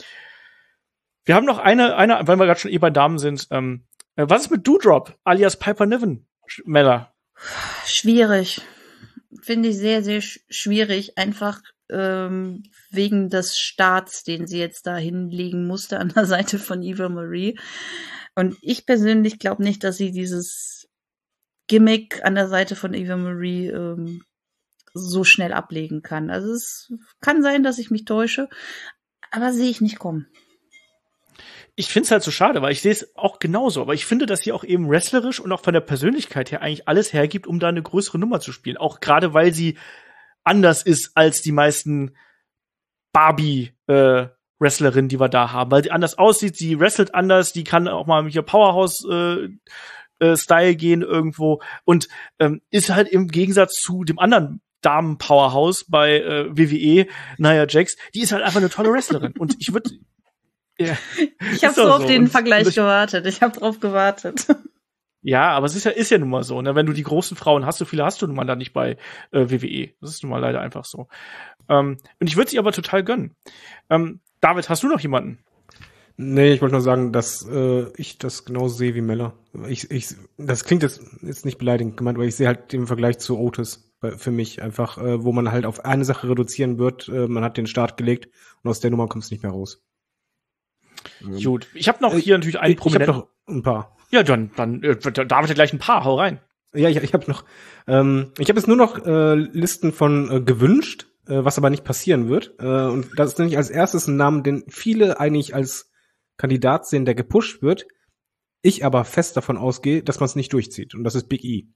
wir haben noch eine, eine, weil wir gerade schon eh bei Damen sind. Ähm, äh, was ist mit Doudrop, alias Piper Niven, Mella? Schwierig. Finde ich sehr, sehr sch- schwierig. Einfach ähm, wegen des Starts, den sie jetzt da hinlegen musste an der Seite von Eva Marie. Und ich persönlich glaube nicht, dass sie dieses Gimmick an der Seite von Eva Marie ähm, so schnell ablegen kann. Also es kann sein, dass ich mich täusche, aber sehe ich nicht kommen. Ich find's halt so schade, weil ich sehe es auch genauso. Aber ich finde, dass sie auch eben wrestlerisch und auch von der Persönlichkeit her eigentlich alles hergibt, um da eine größere Nummer zu spielen. Auch gerade, weil sie anders ist als die meisten Barbie-Wrestlerinnen, äh, die wir da haben. Weil sie anders aussieht, sie wrestelt anders, die kann auch mal mit ihr Powerhouse- äh, äh, Style gehen irgendwo und ähm, ist halt im Gegensatz zu dem anderen Damen-Powerhouse bei äh, W W E, Nia Jax, die ist halt einfach eine tolle Wrestlerin. Und ich würde ja, Ich habe ist so doch auf so. den Und- Vergleich und ich- gewartet. Ich habe drauf gewartet. Ja, aber es ist ja, ist ja nun mal so, ne? Wenn du die großen Frauen hast, so viele hast du nun mal da nicht bei äh, W W E. Das ist nun mal leider einfach so. Ähm, und ich würde sie aber total gönnen. Ähm, David, hast du noch jemanden? Nee, ich wollte nur sagen, dass äh, ich das genauso sehe wie Mella. Ich, ich, das klingt jetzt, jetzt nicht beleidigend gemeint, aber ich sehe halt den Vergleich zu Otis bei- für mich einfach, äh, wo man halt auf eine Sache reduzieren wird. Äh, man hat den Start gelegt und aus der Nummer kommst du nicht mehr raus. Ähm, Gut. Ich habe noch äh, hier natürlich einen ich, ich habe prominenten. noch ein paar. Ja, dann, dann äh, David hat gleich ein paar. Hau rein. Ja, ich, ich habe noch. Ähm, ich habe jetzt nur noch äh, Listen von äh, gewünscht, äh, was aber nicht passieren wird. Äh, und das ist nämlich als erstes ein Name, den viele eigentlich als Kandidat sehen, der gepusht wird. Ich aber fest davon ausgehe, dass man es nicht durchzieht. Und das ist Big E.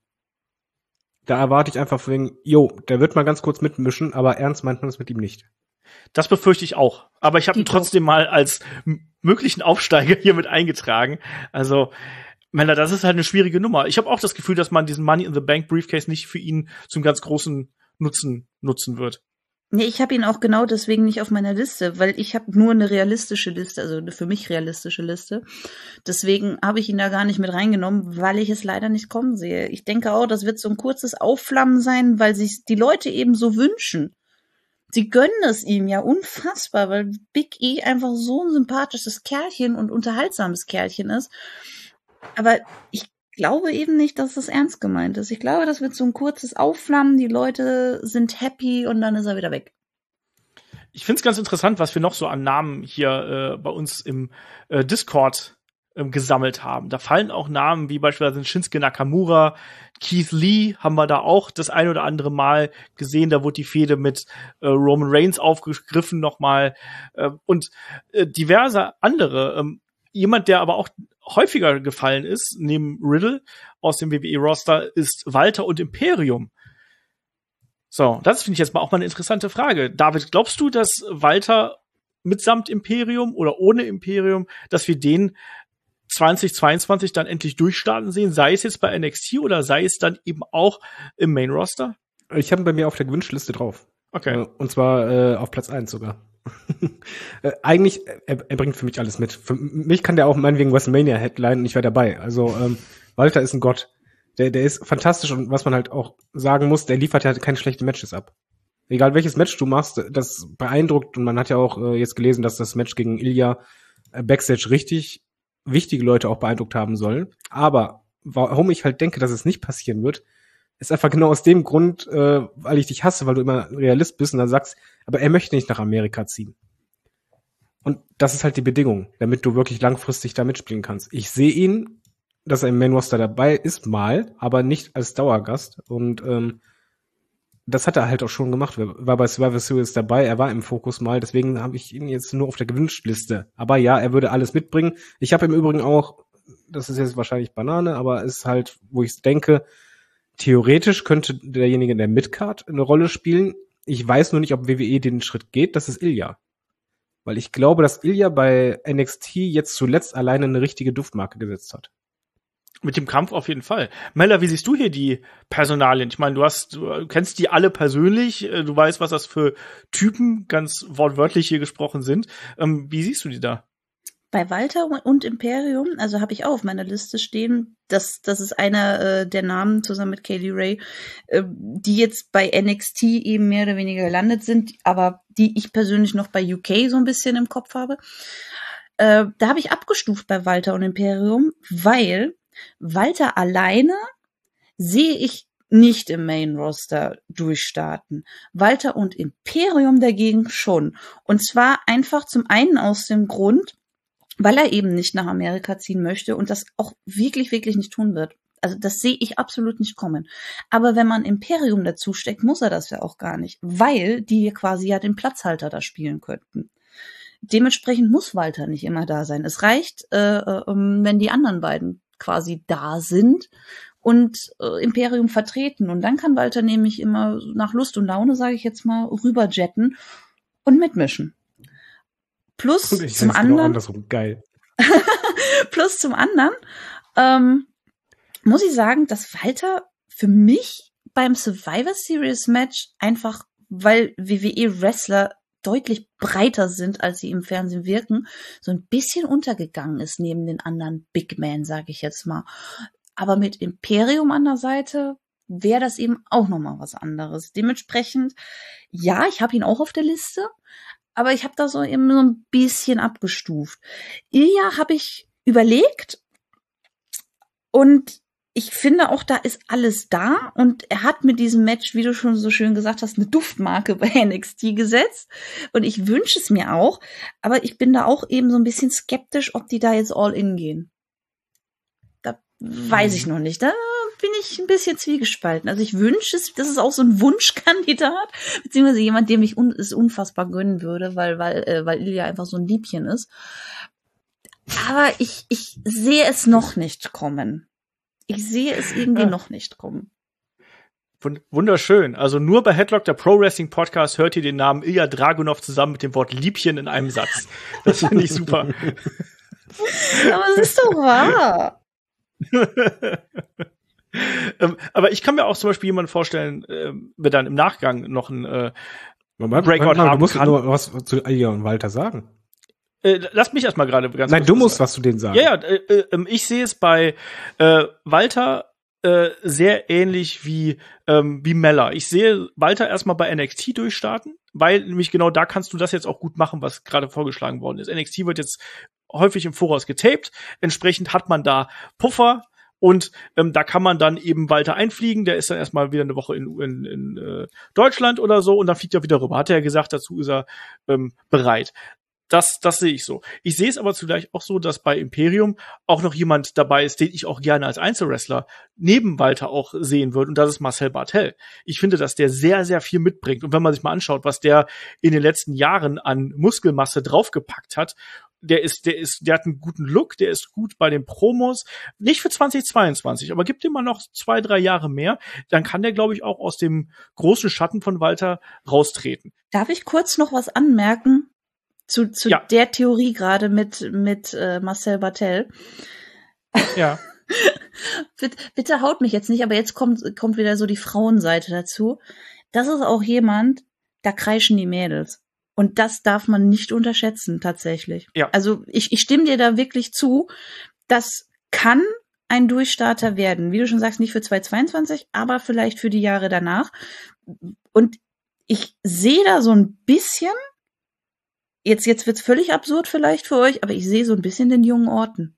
Da erwarte ich einfach wegen, jo, der wird mal ganz kurz mitmischen, aber ernst meint man es mit ihm nicht. Das befürchte ich auch. Aber ich habe ihn Dito. trotzdem mal als m- möglichen Aufsteiger hier mit eingetragen. Also, Männer, das ist halt eine schwierige Nummer. Ich habe auch das Gefühl, dass man diesen Money in the Bank Briefcase nicht für ihn zum ganz großen Nutzen nutzen wird. Nee, ich habe ihn auch genau deswegen nicht auf meiner Liste, weil ich habe nur eine realistische Liste, also eine für mich realistische Liste. Deswegen habe ich ihn da gar nicht mit reingenommen, weil ich es leider nicht kommen sehe. Ich denke auch, das wird so ein kurzes Aufflammen sein, weil sich die Leute eben so wünschen. Sie gönnen es ihm ja unfassbar, weil Big E einfach so ein sympathisches Kerlchen und unterhaltsames Kerlchen ist. Aber ich glaube eben nicht, dass das ernst gemeint ist. Ich glaube, das wird so ein kurzes Aufflammen, die Leute sind happy und dann ist er wieder weg. Ich find's ganz interessant, was wir noch so an Namen hier äh, bei uns im äh, Discord ähm, gesammelt haben. Da fallen auch Namen wie beispielsweise Shinsuke Nakamura, Keith Lee haben wir da auch das ein oder andere Mal gesehen. Da wurde die Fehde mit äh, Roman Reigns aufgegriffen nochmal äh, und äh, diverse andere. Ähm, jemand, der aber auch häufiger gefallen ist, neben Riddle aus dem W W E-Roster, ist Walter und Imperium. So, das finde ich jetzt mal auch mal eine interessante Frage. David, glaubst du, dass Walter mitsamt Imperium oder ohne Imperium, dass wir den zwanzig zweiundzwanzig dann endlich durchstarten sehen, sei es jetzt bei N X T oder sei es dann eben auch im Main-Roster? Ich habe ihn bei mir auf der Gewünschliste drauf. Okay. Und zwar äh, auf Platz eins sogar. äh, eigentlich, er, er bringt für mich alles mit. Für mich kann der auch meinetwegen WrestleMania Headline und ich wäre dabei. Also ähm, Walter ist ein Gott. Der, der ist fantastisch und was man halt auch sagen muss, der liefert ja keine schlechten Matches ab. Egal welches Match du machst, das beeindruckt und man hat ja auch äh, jetzt gelesen, dass das Match gegen Ilya äh, Backstage richtig wichtige Leute auch beeindruckt haben soll. Aber warum ich halt denke, dass es nicht passieren wird, ist einfach genau aus dem Grund, äh, weil ich dich hasse, weil du immer Realist bist und dann sagst, aber er möchte nicht nach Amerika ziehen. Und das ist halt die Bedingung, damit du wirklich langfristig da mitspielen kannst. Ich sehe ihn, dass er im Main Roster dabei ist, mal, aber nicht als Dauergast. Und ähm, das hat er halt auch schon gemacht. Er war bei Survivor Series dabei, er war im Fokus mal, deswegen habe ich ihn jetzt nur auf der Gewünscht-Liste. Aber ja, er würde alles mitbringen. Ich habe im Übrigen auch, das ist jetzt wahrscheinlich Banane, aber ist halt, wo ich denke, theoretisch könnte derjenige in der Midcard eine Rolle spielen. Ich weiß nur nicht, ob W W E den Schritt geht, das ist Ilya. Weil ich glaube, dass Ilya bei N X T jetzt zuletzt alleine eine richtige Duftmarke gesetzt hat. Mit dem Kampf auf jeden Fall. Mella, wie siehst du hier die Personalien? Ich meine, du hast, du kennst die alle persönlich, du weißt, was das für Typen ganz wortwörtlich hier gesprochen sind. Ähm, wie siehst du die da? Bei Walter und Imperium, also habe ich auch auf meiner Liste stehen, das, das ist einer äh, der Namen zusammen mit Kaylee Ray, äh, die jetzt bei N X T eben mehr oder weniger gelandet sind, aber die ich persönlich noch bei U K so ein bisschen im Kopf habe. Äh, da habe ich abgestuft bei Walter und Imperium, weil Walter alleine sehe ich nicht im Main-Roster durchstarten. Walter und Imperium dagegen schon. Und zwar einfach zum einen aus dem Grund, weil er eben nicht nach Amerika ziehen möchte und das auch wirklich, wirklich nicht tun wird. Also das sehe ich absolut nicht kommen. Aber wenn man Imperium dazu steckt, muss er das ja auch gar nicht, weil die quasi ja den Platzhalter da spielen könnten. Dementsprechend muss Walter nicht immer da sein. Es reicht, äh, äh, wenn die anderen beiden quasi da sind und äh, Imperium vertreten. Und dann kann Walter nämlich immer nach Lust und Laune, sage ich jetzt mal, rüberjetten und mitmischen. Plus ich zum genau anderen, andersrum. Geil. plus zum anderen ähm, muss ich sagen, dass Walter für mich beim Survivor Series Match einfach, weil W W E Wrestler deutlich breiter sind, als sie im Fernsehen wirken, so ein bisschen untergegangen ist neben den anderen Big Men, sage ich jetzt mal. Aber mit Imperium an der Seite wäre das eben auch nochmal was anderes. Dementsprechend, ja, ich habe ihn auch auf der Liste, aber ich habe da so eben so ein bisschen abgestuft. Ilya habe ich überlegt und ich finde auch, da ist alles da und er hat mit diesem Match, wie du schon so schön gesagt hast, eine Duftmarke bei N X T gesetzt und ich wünsche es mir auch, aber ich bin da auch eben so ein bisschen skeptisch, ob die da jetzt all in gehen. Da weiß ich noch nicht, da bin ich ein bisschen zwiegespalten. Also ich wünsche es, das ist auch so ein Wunschkandidat, beziehungsweise jemand, dem ich un- es unfassbar gönnen würde, weil, weil, äh, weil Ilya einfach so ein Liebchen ist. Aber ich, ich sehe es noch nicht kommen. Ich sehe es irgendwie ja. noch nicht kommen. Wunderschön. Also nur bei Headlock, der Pro Wrestling Podcast, hört ihr den Namen Ilya Dragunov zusammen mit dem Wort Liebchen in einem Satz. Das finde ich super. Aber es ist doch wahr. ähm, aber ich kann mir auch zum Beispiel jemanden vorstellen, äh, wer dann im Nachgang noch ein äh, Moment, Breakout Moment, haben du musst kann. nur was zu Ilya und Walter sagen. Äh, lass mich erstmal gerade ganz Nein, kurz du musst sagen. was zu denen sagen. Ja, ja, äh, äh, ich sehe es bei äh, Walter äh, sehr ähnlich wie ähm, wie Mella. Ich sehe Walter erstmal bei N X T durchstarten, weil nämlich genau da kannst du das jetzt auch gut machen, was gerade vorgeschlagen worden ist. N X T wird jetzt häufig im Voraus getaped, entsprechend hat man da Puffer. Und ähm, da kann man dann eben Walter einfliegen. Der ist dann erstmal wieder eine Woche in, in, in äh, Deutschland oder so und dann fliegt er wieder rüber. Hat er ja gesagt, dazu ist er ähm, bereit. Das, das sehe ich so. Ich sehe es aber zugleich auch so, dass bei Imperium auch noch jemand dabei ist, den ich auch gerne als Einzelwrestler neben Walter auch sehen würde. Und das ist Marcel Barthel. Ich finde, dass der sehr, sehr viel mitbringt. Und wenn man sich mal anschaut, was der in den letzten Jahren an Muskelmasse draufgepackt hat, der ist, der ist, der hat einen guten Look, der ist gut bei den Promos. Nicht für zwanzig zweiundzwanzig, aber gibt ihm mal noch zwei, drei Jahre mehr. Dann kann der, glaube ich, auch aus dem großen Schatten von Walter raustreten. Darf ich kurz noch was anmerken? Zu, zu ja. der Theorie gerade mit, mit äh, Marcel Barthel. Ja. bitte, bitte haut mich jetzt nicht, aber jetzt kommt, kommt wieder so die Frauenseite dazu. Das ist auch jemand, da kreischen die Mädels. Und das darf man nicht unterschätzen, tatsächlich. Ja. Also ich, ich stimme dir da wirklich zu. Das kann ein Durchstarter werden. Wie du schon sagst, nicht für zwanzig zweiundzwanzig, aber vielleicht für die Jahre danach. Und ich sehe da so ein bisschen, Jetzt, jetzt wird's völlig absurd vielleicht für euch, aber ich sehe so ein bisschen den jungen Orten.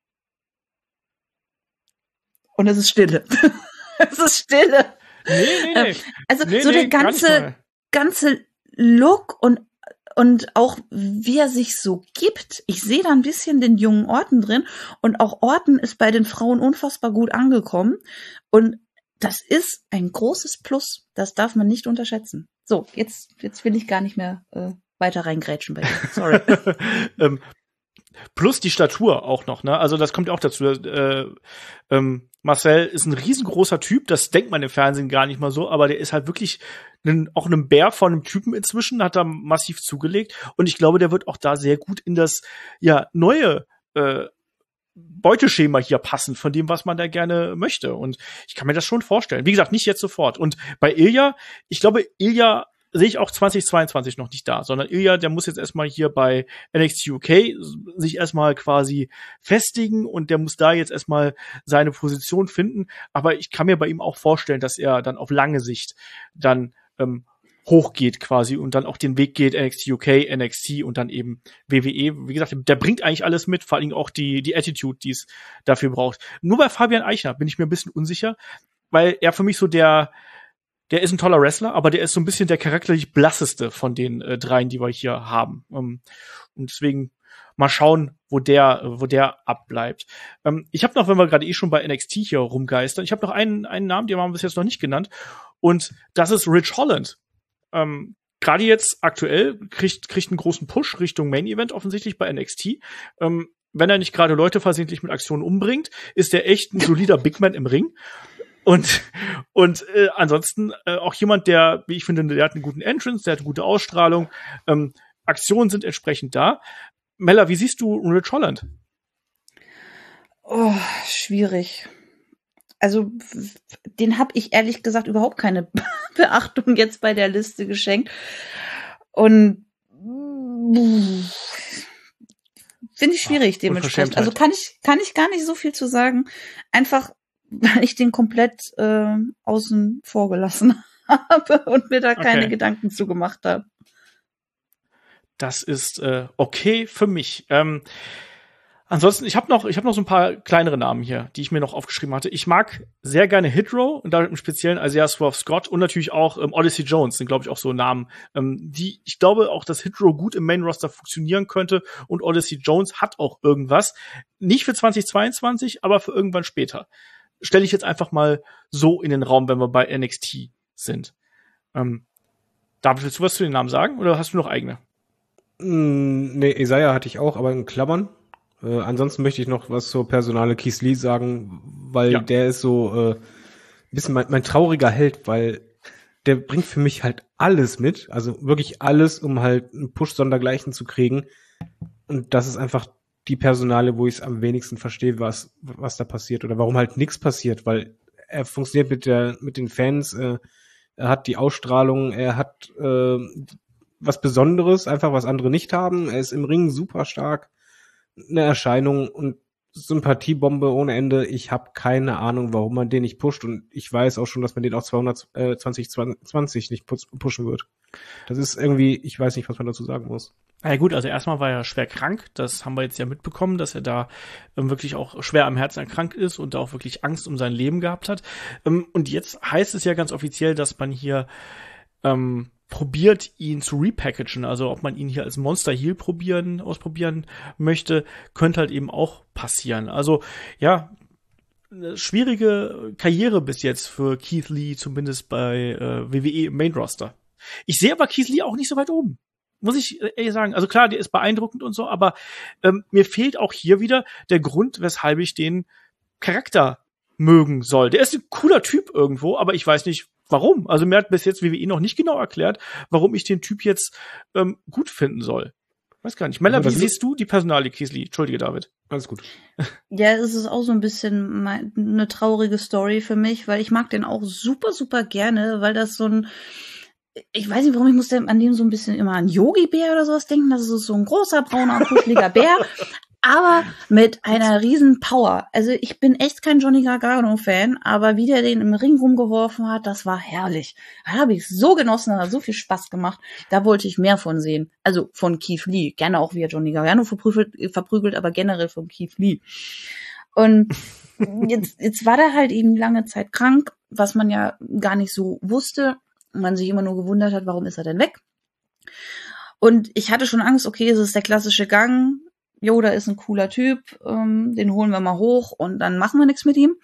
Und es ist Stille. Es ist Stille. Nee, nee, nee. Also nee, so nee, der ganze, ganze Look und, und auch wie er sich so gibt. Ich sehe da ein bisschen den jungen Orten drin. Und auch Orten ist bei den Frauen unfassbar gut angekommen. Und das ist ein großes Plus. Das darf man nicht unterschätzen. So, jetzt, jetzt will ich gar nicht mehr äh, weiter reingrätschen bei dir. Sorry. ähm, plus die Statur auch noch, ne? Also das kommt ja auch dazu. Äh, ähm, Marcel ist ein riesengroßer Typ, das denkt man im Fernsehen gar nicht mal so, aber der ist halt wirklich ein, auch ein Bär von einem Typen inzwischen, hat da massiv zugelegt und ich glaube, der wird auch da sehr gut in das ja neue äh, Beuteschema hier passen, von dem, was man da gerne möchte. Und ich kann mir das schon vorstellen. Wie gesagt, nicht jetzt sofort. Und bei Ilja, ich glaube, Ilja sehe ich auch zwanzig zweiundzwanzig noch nicht da, sondern Ilja, der muss jetzt erstmal hier bei N X T U K sich erstmal quasi festigen und der muss da jetzt erstmal seine Position finden. Aber ich kann mir bei ihm auch vorstellen, dass er dann auf lange Sicht dann ähm, hochgeht quasi und dann auch den Weg geht, N X T U K, N X T und dann eben W W E. Wie gesagt, der bringt eigentlich alles mit, vor allem auch die, die Attitude, die es dafür braucht. Nur bei Fabian Aichner bin ich mir ein bisschen unsicher, weil er für mich so der Der ist ein toller Wrestler, aber der ist so ein bisschen der charakterlich blasseste von den äh, dreien, die wir hier haben. Ähm, und deswegen mal schauen, wo der, wo der abbleibt. Ähm, ich habe noch, wenn wir gerade eh schon bei N X T hier rumgeistern, ich habe noch einen, einen Namen, den haben wir bis jetzt noch nicht genannt. Und das ist Rich Holland. Ähm, gerade jetzt aktuell kriegt, kriegt einen großen Push Richtung Main Event offensichtlich bei N X T. Ähm, wenn er nicht gerade Leute versehentlich mit Aktionen umbringt, ist er echt ein solider Big Man im Ring. Und und äh, ansonsten äh, auch jemand, der, wie ich finde, der hat einen guten Entrance, der hat eine gute Ausstrahlung. Ähm, Aktionen sind entsprechend da. Mella, wie siehst du Rich Holland? Oh, schwierig. Also den habe ich ehrlich gesagt überhaupt keine Beachtung jetzt bei der Liste geschenkt. Und finde ich schwierig dementsprechend. Also kann ich kann ich gar nicht so viel zu sagen. Einfach weil ich den komplett äh, außen vor gelassen habe und mir da keine okay. Gedanken zu gemacht habe. Das ist äh, okay für mich. Ähm, ansonsten, ich habe noch, ich habe noch so ein paar kleinere Namen hier, die ich mir noch aufgeschrieben hatte. Ich mag sehr gerne Hit Row und da im Speziellen Isaiah Swerve Scott und natürlich auch ähm, Odyssey Jones sind, glaube ich, auch so Namen, ähm, die ich glaube auch, dass Hit Row gut im Main Roster funktionieren könnte und Odyssey Jones hat auch irgendwas. Nicht für zwanzig zweiundzwanzig, aber für irgendwann später. Stelle ich jetzt einfach mal so in den Raum, wenn wir bei N X T sind. Ähm, David, willst du was zu den Namen sagen oder hast du noch eigene? Mm, nee, Isaiah hatte ich auch, aber in Klammern. Äh, ansonsten möchte ich noch was zur Personale Keith Lee sagen, weil ja. der ist so äh, ein bisschen mein, mein trauriger Held, weil der bringt für mich halt alles mit, also wirklich alles, um halt einen Push sondergleichen zu kriegen. Und das ist einfach die Personale, wo ich es am wenigsten verstehe, was was da passiert oder warum halt nichts passiert, weil er funktioniert mit der mit den Fans, äh, er hat die Ausstrahlung, er hat äh, was Besonderes, einfach was andere nicht haben, er ist im Ring super stark, eine Erscheinung und Sympathiebombe ohne Ende. Ich habe keine Ahnung, warum man den nicht pusht und ich weiß auch schon, dass man den auch zwanzig zwanzig nicht pushen wird. Das ist irgendwie, ich weiß nicht, was man dazu sagen muss. Ja gut, also erstmal war er schwer krank, das haben wir jetzt ja mitbekommen, dass er da ähm, wirklich auch schwer am Herzen erkrankt ist und da auch wirklich Angst um sein Leben gehabt hat. Ähm, und jetzt heißt es ja ganz offiziell, dass man hier ähm, probiert, ihn zu repackagen, also ob man ihn hier als Monster Heel probieren, ausprobieren möchte, könnte halt eben auch passieren. Also, ja, eine schwierige Karriere bis jetzt für Keith Lee, zumindest bei äh, W W E im Main Roster. Ich sehe aber Keith Lee auch nicht so weit oben. Muss ich ehrlich sagen. Also klar, der ist beeindruckend und so, aber ähm, mir fehlt auch hier wieder der Grund, weshalb ich den Charakter mögen soll. Der ist ein cooler Typ irgendwo, aber ich weiß nicht, warum. Also mir hat bis jetzt W W E noch nicht genau erklärt, warum ich den Typ jetzt ähm, gut finden soll. Weiß gar nicht. Mella, wie siehst du die Personalie Keith Lee? Entschuldige, David. Alles gut. Ja, es ist auch so ein bisschen mein, eine traurige Story für mich, weil ich mag den auch super, super gerne, weil das so ein, ich weiß nicht, warum ich musste an dem so ein bisschen immer an Yogi-Bär oder sowas denken. Das ist so ein großer, brauner, kuscheliger Bär, aber mit einer riesen Power. Also ich bin echt kein Johnny Gargano-Fan, aber wie der den im Ring rumgeworfen hat, das war herrlich. Da habe ich so genossen, das hat so viel Spaß gemacht. Da wollte ich mehr von sehen. Also von Keith Lee. Gerne auch, wie er Johnny Gargano verprügelt, verprügelt aber generell von Keith Lee. Und jetzt, jetzt war der halt eben lange Zeit krank, was man ja gar nicht so wusste. Man sich immer nur gewundert hat, warum ist er denn weg? Und ich hatte schon Angst, okay, es ist der klassische Gang. Jo, da ist ein cooler Typ, ähm, den holen wir mal hoch und dann machen wir nichts mit ihm.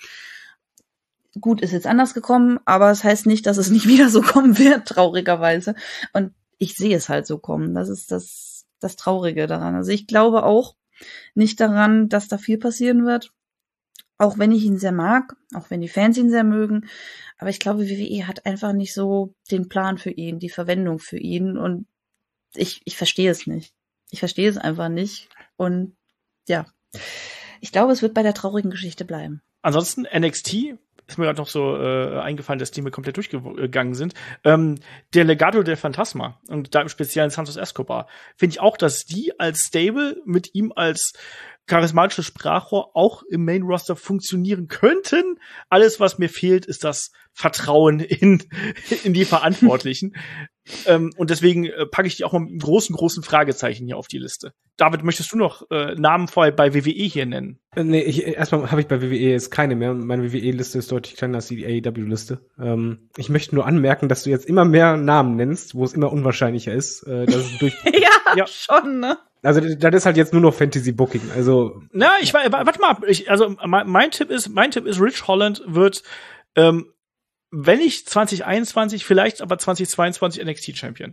Gut, ist jetzt anders gekommen, aber es heißt nicht, dass es nicht wieder so kommen wird, traurigerweise. Und ich sehe es halt so kommen. Das ist das, das Traurige daran. Also ich glaube auch nicht daran, dass da viel passieren wird. Auch wenn ich ihn sehr mag, auch wenn die Fans ihn sehr mögen. Aber ich glaube, W W E hat einfach nicht so den Plan für ihn, die Verwendung für ihn. Und ich, ich verstehe es nicht. Ich verstehe es einfach nicht. Und ja, ich glaube, es wird bei der traurigen Geschichte bleiben. Ansonsten N X T ist mir gerade noch so äh, eingefallen, dass die mir komplett durchgegangen sind. Ähm, der Legado del Fantasma und da im Speziellen Santos Escobar. Finde ich auch, dass die als Stable mit ihm als charismatisches Sprachrohr auch im Main-Roster funktionieren könnten. Alles, was mir fehlt, ist das Vertrauen in, in die Verantwortlichen. ähm, und deswegen äh, packe ich die auch mal mit einem großen, großen Fragezeichen hier auf die Liste. David, möchtest du noch äh, Namen vorher bei W W E hier nennen? Äh, nee, ich, erstmal habe ich bei W W E jetzt keine mehr. Meine W W E-Liste ist deutlich kleiner als die A E W-Liste. Ähm, ich möchte nur anmerken, dass du jetzt immer mehr Namen nennst, wo es immer unwahrscheinlicher ist, äh, dass es durch ja, ja, schon, ne? Also das ist halt jetzt nur noch Fantasy Booking. Also na, ich warte mal ab. Ich, also mein, mein Tipp ist, mein Tipp ist, Rich Holland wird, ähm, wenn nicht zwanzig einundzwanzig, vielleicht aber zwanzig zweiundzwanzig N X T Champion.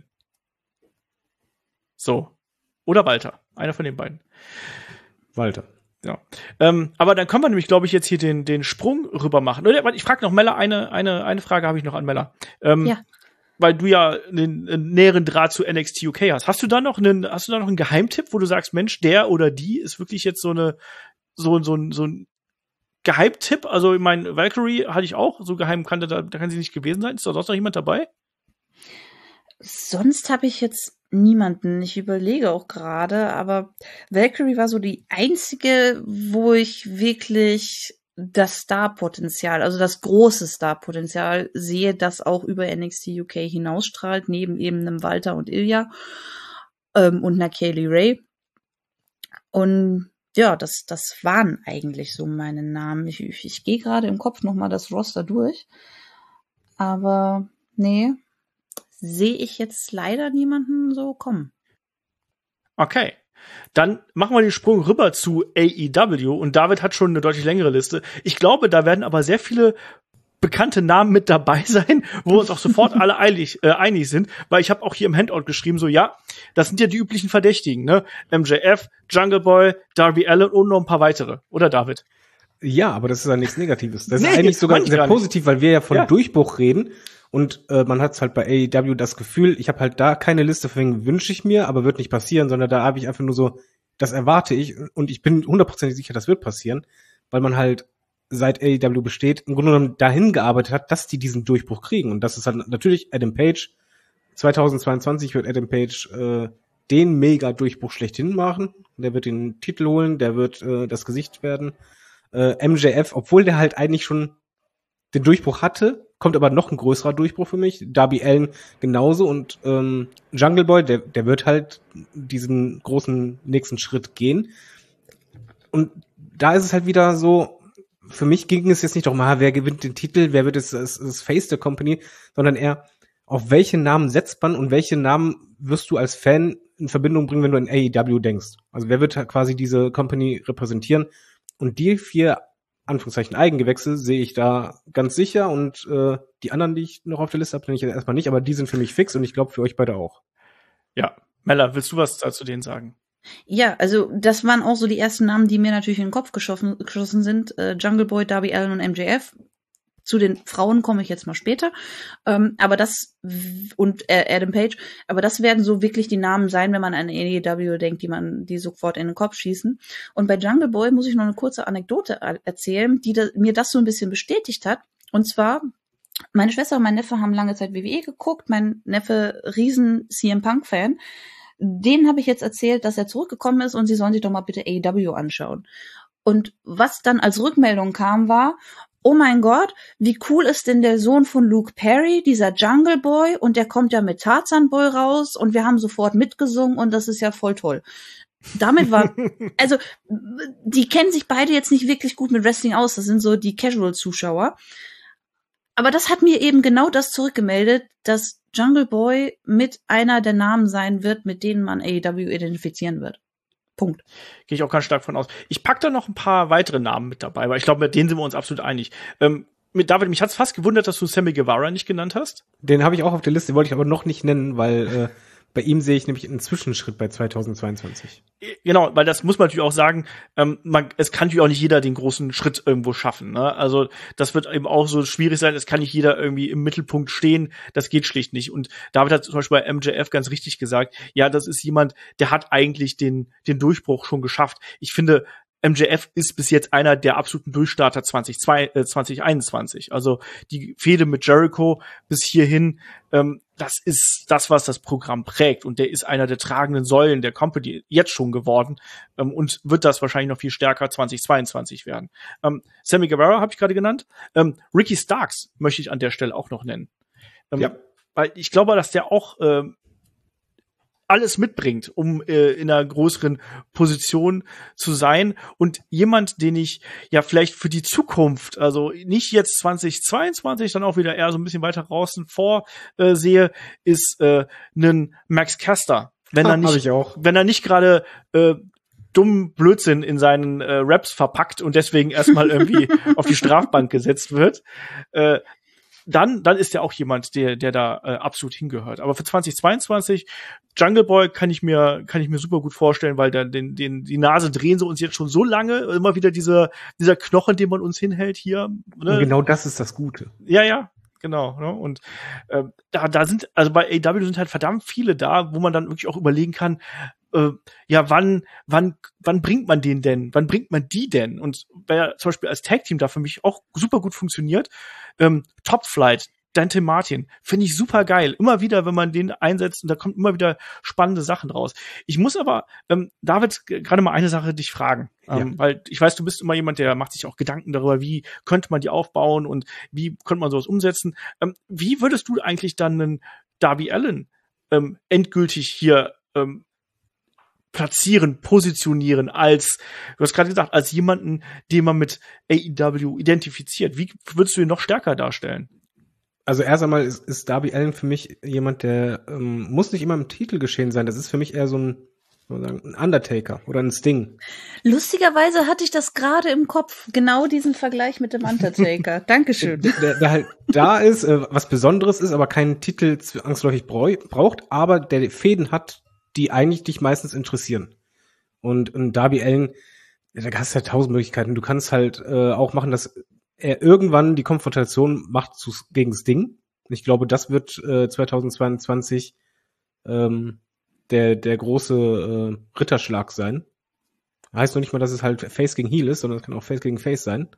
So. Oder Walter. Einer von den beiden. Walter. Ja. Ähm, aber dann können wir nämlich, glaube ich, jetzt hier den, den Sprung rüber machen. Oder, ich frage noch Mella, eine, eine, eine Frage habe ich noch an Mella. Ähm, ja. Weil du ja einen, einen näheren Draht zu N X T U K hast. Hast du da noch einen, hast du da noch einen Geheimtipp, wo du sagst, Mensch, der oder die ist wirklich jetzt so eine, so, so, so ein Geheimtipp? Also, ich meine, Valkyrie hatte ich auch, so geheim kann da, da kann sie nicht gewesen sein. Ist da sonst noch jemand dabei? Sonst habe ich jetzt niemanden. Ich überlege auch gerade, aber Valkyrie war so die einzige, wo ich wirklich das Star-Potenzial, also das große Star-Potenzial sehe, das auch über N X T U K hinausstrahlt, neben eben einem Walter und Ilja ähm, und einer Kaylee Ray. Und ja, das, das waren eigentlich so meine Namen. Ich, ich, ich gehe gerade im Kopf nochmal das Roster durch. Aber nee, sehe ich jetzt leider niemanden so kommen. Okay. Dann machen wir den Sprung rüber zu A E W und David hat schon eine deutlich längere Liste. Ich glaube, da werden aber sehr viele bekannte Namen mit dabei sein, wo wir uns auch sofort alle eilig, äh, einig sind, weil ich habe auch hier im Handout geschrieben, so ja, das sind ja die üblichen Verdächtigen, ne? M J F, Jungle Boy, Darby Allin und noch ein paar weitere. Oder David? Ja, aber das ist ja nichts Negatives. Das nee, ist eigentlich sogar sehr positiv, weil wir ja von ja. Durchbruch reden. Und äh, man hat halt bei A E W das Gefühl, ich habe halt da keine Liste, deswegen wünsche ich mir, aber wird nicht passieren, sondern da habe ich einfach nur so, das erwarte ich und ich bin hundertprozentig sicher, das wird passieren, weil man halt seit A E W besteht, im Grunde genommen dahin gearbeitet hat, dass die diesen Durchbruch kriegen. Und das ist halt natürlich Adam Page. zweitausendzweiundzwanzig wird Adam Page äh, den Mega-Durchbruch schlechthin machen. Der wird den Titel holen, der wird äh, das Gesicht werden. Äh, M J F, obwohl der halt eigentlich schon den Durchbruch hatte, kommt aber noch ein größerer Durchbruch für mich. Darby Allin genauso und ähm, Jungle Boy, der, der wird halt diesen großen nächsten Schritt gehen. Und da ist es halt wieder so, für mich ging es jetzt nicht darum, wer gewinnt den Titel, wer wird das, das, das Face der Company, sondern eher, auf welche Namen setzt man und welche Namen wirst du als Fan in Verbindung bringen, wenn du an A E W denkst? Also wer wird quasi diese Company repräsentieren? Und die vier, Anführungszeichen, Eigengewächse sehe ich da ganz sicher und äh, die anderen, die ich noch auf der Liste habe, nenne ich jetzt erstmal nicht, aber die sind für mich fix und ich glaube für euch beide auch. Ja, Mella, willst du was zu denen sagen? Ja, also das waren auch so die ersten Namen, die mir natürlich in den Kopf geschossen, geschossen sind. Äh, Jungle Boy, Darby Allin und M J F. Zu den Frauen komme ich jetzt mal später. Ähm, aber das und äh, Adam Page, aber das werden so wirklich die Namen sein, wenn man an A E W denkt, die man die sofort in den Kopf schießen. Und bei Jungle Boy muss ich noch eine kurze Anekdote erzählen, die da, mir das so ein bisschen bestätigt hat. Und zwar, meine Schwester und mein Neffe haben lange Zeit W W E geguckt. Mein Neffe, riesen C M Punk-Fan. Denen habe ich jetzt erzählt, dass er zurückgekommen ist und sie sollen sich doch mal bitte A E W anschauen. Und was dann als Rückmeldung kam, war, oh mein Gott, wie cool ist denn der Sohn von Luke Perry, dieser Jungle Boy, und der kommt ja mit Tarzan Boy raus und wir haben sofort mitgesungen und das ist ja voll toll. Damit war, also, die kennen sich beide jetzt nicht wirklich gut mit Wrestling aus, das sind so die Casual-Zuschauer. Aber das hat mir eben genau das zurückgemeldet, dass Jungle Boy mit einer der Namen sein wird, mit denen man A E W identifizieren wird. Punkt. Gehe ich auch ganz stark von aus. Ich pack da noch ein paar weitere Namen mit dabei, weil ich glaube, mit denen sind wir uns absolut einig. Ähm, mit David, mich hat's fast gewundert, dass du Sammy Guevara nicht genannt hast. Den habe ich auch auf der Liste, wollte ich aber noch nicht nennen, weil äh, bei ihm sehe ich nämlich einen Zwischenschritt bei zweitausendzweiundzwanzig. Genau, weil das muss man natürlich auch sagen, ähm, man, es kann natürlich auch nicht jeder den großen Schritt irgendwo schaffen. Ne? Also das wird eben auch so schwierig sein, es kann nicht jeder irgendwie im Mittelpunkt stehen, das geht schlicht nicht. Und David hat zum Beispiel bei M J F ganz richtig gesagt, ja, das ist jemand, der hat eigentlich den, den Durchbruch schon geschafft. Ich finde, M J F ist bis jetzt einer der absoluten Durchstarter zwanzig einundzwanzig. Also die Fehde mit Jericho bis hierhin, ähm, das ist das, was das Programm prägt. Und der ist einer der tragenden Säulen der Company jetzt schon geworden ähm, und wird das wahrscheinlich noch viel stärker zwanzig zweiundzwanzig werden. Ähm, Sammy Guevara habe ich gerade genannt. Ähm, Ricky Starks möchte ich an der Stelle auch noch nennen. Ähm, ja. Weil ich glaube, dass der auch ähm, alles mitbringt, um äh, in einer größeren Position zu sein. Und jemand, den ich ja vielleicht für die Zukunft, also nicht jetzt zwanzig zweiundzwanzig, dann auch wieder eher so ein bisschen weiter draußen vor äh, sehe, ist äh, ein Max Caster. Wenn ha, er nicht, ich auch. wenn er nicht gerade äh, dummen Blödsinn in seinen äh, Raps verpackt und deswegen erstmal irgendwie auf die Strafbank gesetzt wird, äh, dann, dann ist er auch jemand, der, der da äh, absolut hingehört. Aber für zwanzig zweiundzwanzig, Jungle Boy kann ich mir, kann ich mir super gut vorstellen, weil dann den, den, die Nase drehen sie uns jetzt schon so lange, immer wieder dieser, dieser Knochen, den man uns hinhält hier. Ne? Und genau das ist das Gute. Ja, ja. Genau, ne? Und äh, da, da sind, also bei A E W sind halt verdammt viele da, wo man dann wirklich auch überlegen kann, äh, ja, wann, wann, wann bringt man den denn? Wann bringt man die denn? Und wer zum Beispiel als Tag-Team da für mich auch super gut funktioniert, ähm, Top Flight, Dante Martin, finde ich super geil. Immer wieder, wenn man den einsetzt, und da kommt immer wieder spannende Sachen raus. Ich muss aber, ähm, David, gerade mal eine Sache dich fragen. Ähm, ja. Weil ich weiß, du bist immer jemand, der macht sich auch Gedanken darüber, wie könnte man die aufbauen und wie könnte man sowas umsetzen. Ähm, wie würdest du eigentlich dann einen Darby Allin ähm, endgültig hier ähm, platzieren, positionieren als, du hast gerade gesagt, als jemanden, den man mit A E W identifiziert? Wie würdest du ihn noch stärker darstellen? Also erst einmal ist, ist Darby Allin für mich jemand, der ähm, muss nicht immer im Titel geschehen sein. Das ist für mich eher so ein, soll man sagen, ein Undertaker oder ein Sting. Lustigerweise hatte ich das gerade im Kopf, genau diesen Vergleich mit dem Undertaker. Dankeschön. Der, der halt da ist, äh, was Besonderes ist, aber keinen Titel zwangsläufig braucht, aber der Fäden hat, die eigentlich dich meistens interessieren. Und, und Darby Allin, da hast du ja tausend Möglichkeiten. Du kannst halt äh, auch machen, dass er irgendwann die Konfrontation macht zu, gegen Sting. Ich glaube, das wird äh, zwanzig zweiundzwanzig ähm, der der große äh, Ritterschlag sein. Heißt noch nicht mal, dass es halt Face gegen Heel ist, sondern es kann auch Face gegen Face sein.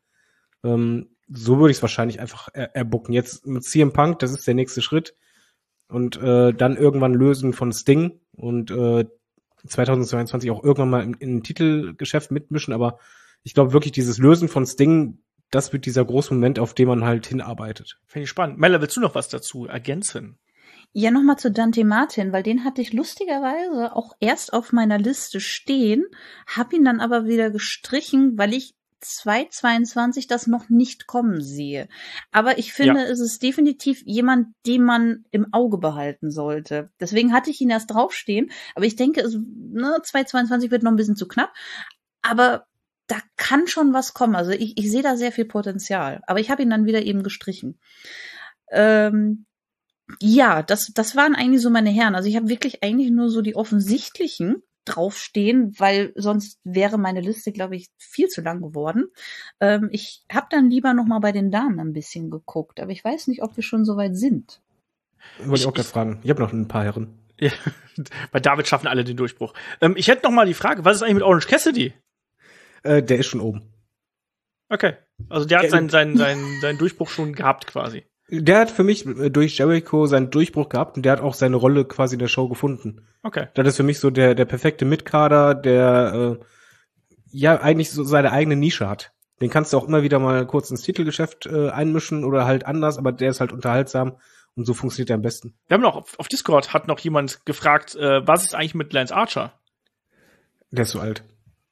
Ähm, so würde ich es wahrscheinlich einfach er- erbucken. Jetzt mit C M Punk, das ist der nächste Schritt. Und äh, dann irgendwann lösen von Sting und äh, zwanzig zweiundzwanzig auch irgendwann mal in, in ein Titelgeschäft mitmischen. Aber ich glaube wirklich, dieses Lösen von Sting, das wird dieser große Moment, auf den man halt hinarbeitet. Finde ich spannend. Mella, willst du noch was dazu ergänzen? Ja, nochmal zu Dante Martin, weil den hatte ich lustigerweise auch erst auf meiner Liste stehen, hab ihn dann aber wieder gestrichen, weil ich zwei zweiundzwanzig das noch nicht kommen sehe. Aber ich finde, ja. es ist definitiv jemand, den man im Auge behalten sollte. Deswegen hatte ich ihn erst draufstehen. Aber ich denke, es, ne, zwei zweiundzwanzig wird noch ein bisschen zu knapp. Aber da kann schon was kommen. Also ich, ich sehe da sehr viel Potenzial. Aber ich habe ihn dann wieder eben gestrichen. Ähm, ja, das, das waren eigentlich so meine Herren. Also ich habe wirklich eigentlich nur so die offensichtlichen draufstehen, weil sonst wäre meine Liste, glaube ich, viel zu lang geworden. Ähm, ich habe dann lieber noch mal bei den Damen ein bisschen geguckt, aber ich weiß nicht, ob wir schon so weit sind. Wollte ich auch gerade fragen. Ich habe noch ein paar Herren. Ja, bei David schaffen alle den Durchbruch. Ähm, ich hätte noch mal die Frage, was ist eigentlich mit Orange Cassidy? Äh, der ist schon oben. Okay, also der hat äh, seinen, seinen, seinen, seinen Durchbruch schon gehabt quasi. Der hat für mich durch Jericho seinen Durchbruch gehabt und der hat auch seine Rolle quasi in der Show gefunden. Okay. Das ist für mich so der der perfekte Mitkader, der äh, ja eigentlich so seine eigene Nische hat. Den kannst du auch immer wieder mal kurz ins Titelgeschäft äh, einmischen oder halt anders, aber der ist halt unterhaltsam und so funktioniert er am besten. Wir haben noch auf, auf Discord hat noch jemand gefragt, äh, was ist eigentlich mit Lance Archer? Der ist so alt.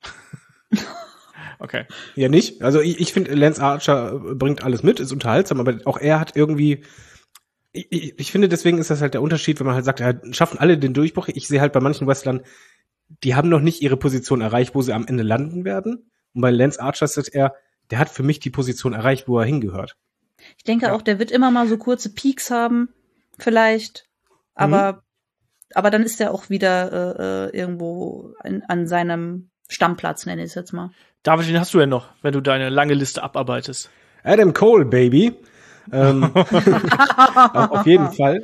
Okay. Ja, nicht? Also ich, ich finde, Lance Archer bringt alles mit, ist unterhaltsam, aber auch er hat irgendwie, ich, ich, ich finde, deswegen ist das halt der Unterschied, wenn man halt sagt, ja, schaffen alle den Durchbruch. Ich sehe halt bei manchen Wrestlern, die haben noch nicht ihre Position erreicht, wo sie am Ende landen werden. Und bei Lance Archer ist das eher, der hat für mich die Position erreicht, wo er hingehört. Ich denke ja. auch, der wird immer mal so kurze Peaks haben, vielleicht, aber, mhm. aber dann ist er auch wieder äh, irgendwo in, an seinem Stammplatz, nenne ich es jetzt mal. David, wen hast du denn noch, wenn du deine lange Liste abarbeitest? Adam Cole, Baby. ähm, auf jeden Fall.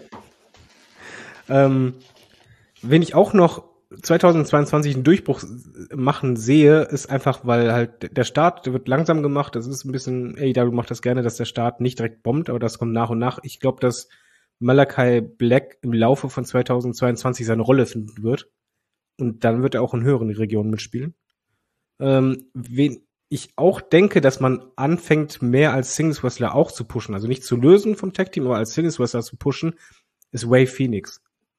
Ähm, wenn ich auch noch zweitausendzweiundzwanzig einen Durchbruch machen sehe, ist einfach, weil halt der Start, der wird langsam gemacht. Das ist ein bisschen, A E W macht das gerne, dass der Start nicht direkt bombt, aber das kommt nach und nach. Ich glaube, dass Malachi Black im Laufe von zweitausendzweiundzwanzig seine Rolle finden wird. Und dann wird er auch in höheren Regionen mitspielen. Ähm, wen ich auch denke, dass man anfängt, mehr als Singles-Wrestler auch zu pushen. Also nicht zu lösen vom Tag-Team, aber als Singles-Wrestler zu pushen, ist Rey Fenix.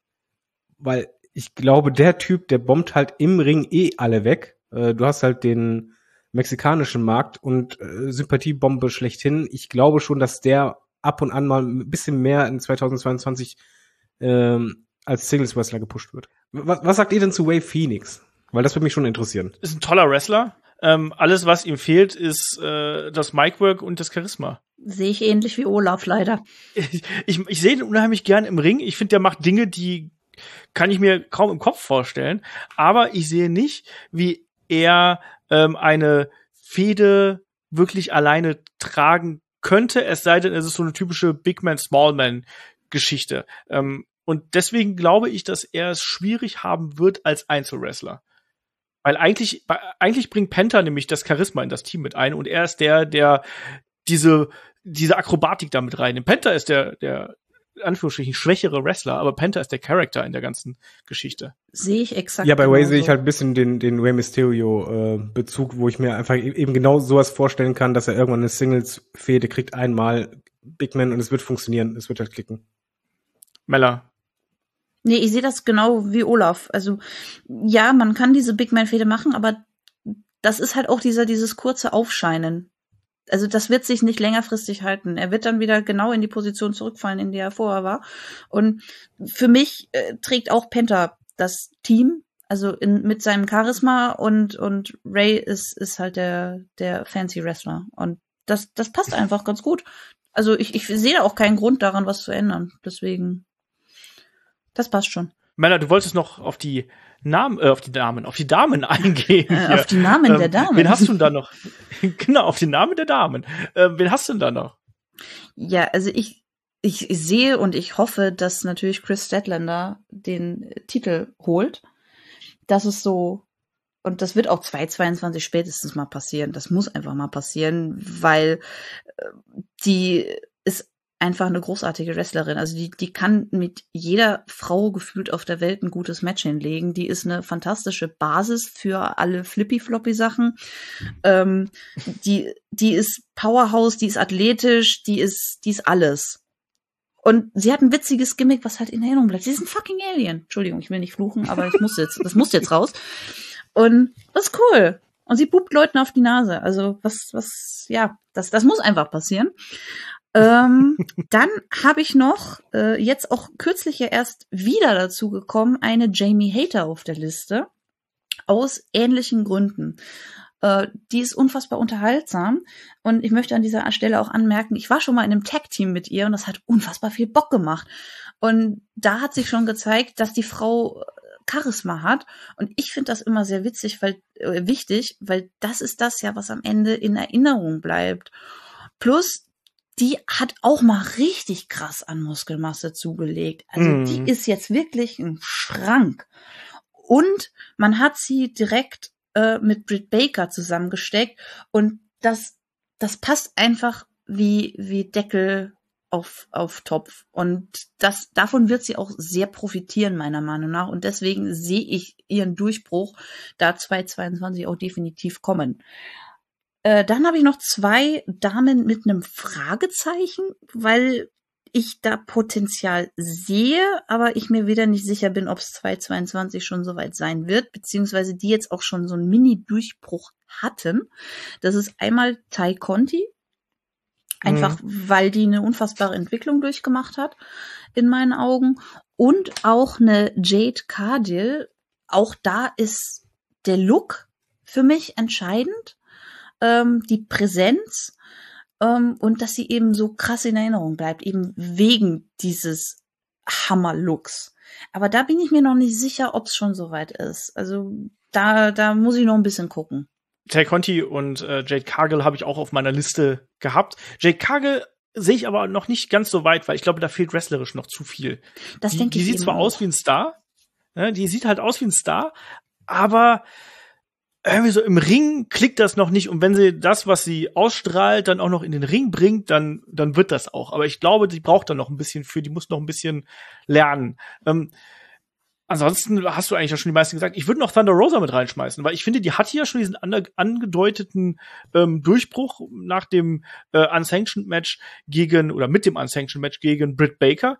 Weil ich glaube, der Typ, der bombt halt im Ring eh alle weg. Äh, du hast halt den mexikanischen Markt und äh, Sympathiebombe schlechthin. Ich glaube schon, dass der ab und an mal ein bisschen mehr in zweitausendzweiundzwanzig ähm, als Singles-Wrestler gepusht wird. Was, was sagt ihr denn zu Rey Fenix? Weil das würde mich schon interessieren. Ist ein toller Wrestler. Ähm, alles, was ihm fehlt, ist äh, das Micwork und das Charisma. Sehe ich ähnlich wie Olaf, leider. Ich, ich, ich sehe ihn unheimlich gern im Ring. Ich finde, der macht Dinge, die kann ich mir kaum im Kopf vorstellen. Aber ich sehe nicht, wie er ähm, eine Fehde wirklich alleine tragen könnte. Es sei denn, es ist so eine typische Big Man, Small Man Geschichte. Ähm, und deswegen glaube ich, dass er es schwierig haben wird als Einzelwrestler. Weil eigentlich, eigentlich bringt Penta nämlich das Charisma in das Team mit ein und er ist der, der diese, diese Akrobatik damit reinnimmt. Penta ist der, der, in Anführungsstrichen, schwächere Wrestler, aber Penta ist der Charakter in der ganzen Geschichte. Sehe ich exakt. Ja, bei Rey sehe ich halt ein bisschen den, den Rey Mysterio, äh, Bezug, wo ich mir einfach eben genau sowas vorstellen kann, dass er irgendwann eine Singles-Fehde kriegt, einmal Big Man und es wird funktionieren, es wird halt klicken. Mella. Nee, ich sehe das genau wie Olaf. Also, ja, man kann diese Big Man-Fehde machen, aber das ist halt auch dieser, dieses kurze Aufscheinen. Also, das wird sich nicht längerfristig halten. Er wird dann wieder genau in die Position zurückfallen, in der er vorher war. Und für mich äh, trägt auch Penta das Team, also in, mit seinem Charisma und, und Rey ist, ist halt der, der fancy Wrestler. Und das, das passt einfach ganz gut. Also, ich, ich sehe da auch keinen Grund daran, was zu ändern. Deswegen. Das passt schon. Männer, du wolltest noch auf die Namen, äh, auf die Damen, auf die Damen eingehen. Äh, auf die Namen ähm, der Damen. Wen hast du denn da noch? Genau, auf die Namen der Damen. Ähm, wen hast du denn da noch? Ja, also ich, ich sehe und ich hoffe, dass natürlich Chris Statlander den Titel holt. Das ist so, und das wird auch zweitausendzweiundzwanzig spätestens mal passieren. Das muss einfach mal passieren, weil äh, die ist einfach eine großartige Wrestlerin. Also die, die kann mit jeder Frau gefühlt auf der Welt ein gutes Match hinlegen. Die ist eine fantastische Basis für alle Flippy-Floppy-Sachen. Ähm, die, die ist Powerhouse, die ist athletisch, die ist, die ist alles. Und sie hat ein witziges Gimmick, was halt in Erinnerung bleibt. Sie ist ein fucking Alien. Entschuldigung, ich will nicht fluchen, aber ich muss jetzt, das muss jetzt raus. Und das ist cool. Und sie pupt Leuten auf die Nase. Also was, was, ja, das, das muss einfach passieren. ähm, dann habe ich noch, äh, jetzt auch kürzlich ja erst wieder dazu gekommen, eine Jamie Hayter auf der Liste. Aus ähnlichen Gründen. Äh, die ist unfassbar unterhaltsam. Und ich möchte an dieser Stelle auch anmerken, ich war schon mal in einem Tag-Team mit ihr und das hat unfassbar viel Bock gemacht. Und da hat sich schon gezeigt, dass die Frau Charisma hat. Und ich finde das immer sehr witzig, weil äh, wichtig, weil das ist das ja, was am Ende in Erinnerung bleibt. Plus, die hat auch mal richtig krass an Muskelmasse zugelegt. Also mm. die ist jetzt wirklich ein Schrank. Und man hat sie direkt äh, mit Britt Baker zusammengesteckt. Und das, das passt einfach wie, wie Deckel auf, auf Topf. Und das, davon wird sie auch sehr profitieren, meiner Meinung nach. Und deswegen sehe ich ihren Durchbruch da zweitausendzweiundzwanzig auch definitiv kommen. Äh, dann habe ich noch zwei Damen mit einem Fragezeichen, weil ich da Potenzial sehe, aber ich mir wieder nicht sicher bin, ob es zweitausendzweiundzwanzig schon soweit sein wird, beziehungsweise die jetzt auch schon so einen Mini-Durchbruch hatten. Das ist einmal Ty Conti, einfach mhm. weil die eine unfassbare Entwicklung durchgemacht hat, in meinen Augen. Und auch eine Jade Cargill. Auch da ist der Look für mich entscheidend. Ähm, die Präsenz. Ähm, und dass sie eben so krass in Erinnerung bleibt. Eben wegen dieses Hammer-Looks. Aber da bin ich mir noch nicht sicher, ob es schon soweit ist. Also da, da muss ich noch ein bisschen gucken. Tay Conti und äh, Jade Cargill habe ich auch auf meiner Liste gehabt. Jade Cargill sehe ich aber noch nicht ganz so weit, weil ich glaube, da fehlt wrestlerisch noch zu viel. Das die, denke ich Die sieht zwar auch. aus wie ein Star, ne, die sieht halt aus wie ein Star, aber irgendwie so im Ring klickt das noch nicht. Und wenn sie das, was sie ausstrahlt, dann auch noch in den Ring bringt, dann dann wird das auch. Aber ich glaube, die braucht da noch ein bisschen für, die muss noch ein bisschen lernen. Ähm, Ansonsten hast du eigentlich ja schon die meisten gesagt. Ich würde noch Thunder Rosa mit reinschmeißen, weil ich finde, die hat hier schon diesen ange- angedeuteten ähm, Durchbruch nach dem äh, Unsanctioned Match gegen, oder mit dem Unsanctioned Match gegen Britt Baker.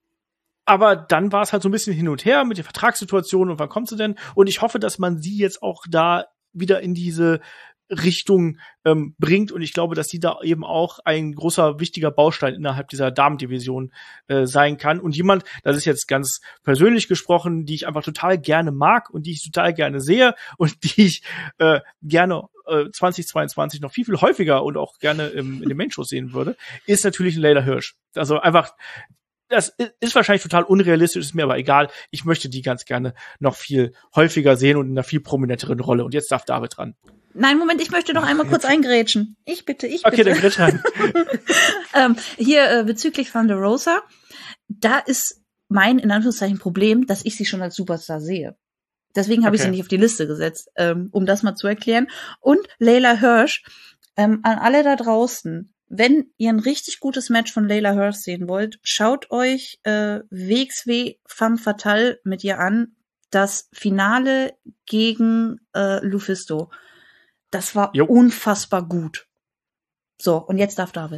Aber dann war es halt so ein bisschen hin und her mit der Vertragssituation und wann kommt sie denn? Und ich hoffe, dass man sie jetzt auch da wieder in diese Richtung ähm, bringt. Und ich glaube, dass sie da eben auch ein großer, wichtiger Baustein innerhalb dieser Damendivision äh, sein kann. Und jemand, das ist jetzt ganz persönlich gesprochen, die ich einfach total gerne mag und die ich total gerne sehe und die ich äh, gerne äh, zweitausendzweiundzwanzig noch viel, viel häufiger und auch gerne im, in den Main-Shows sehen würde, ist natürlich Layla Hirsch. Also einfach, das ist wahrscheinlich total unrealistisch, ist mir aber egal. Ich möchte die ganz gerne noch viel häufiger sehen und in einer viel prominenteren Rolle. Und jetzt darf David ran. Nein, Moment, ich möchte noch einmal kurz eingrätschen. Ich bitte, ich bitte. Okay, dann grätsch rein. ähm, hier äh, bezüglich Thunder Rosa, da ist mein, in Anführungszeichen, Problem, dass ich sie schon als Superstar sehe. Deswegen habe okay. ich sie nicht auf die Liste gesetzt, ähm, um das mal zu erklären. Und Layla Hirsch, ähm, an alle da draußen, wenn ihr ein richtig gutes Match von Layla Hirsch sehen wollt, schaut euch äh, W X W Femme Fatale mit ihr an. Das Finale gegen äh, Lufisto. Das war jo. unfassbar gut. So, und jetzt darf David.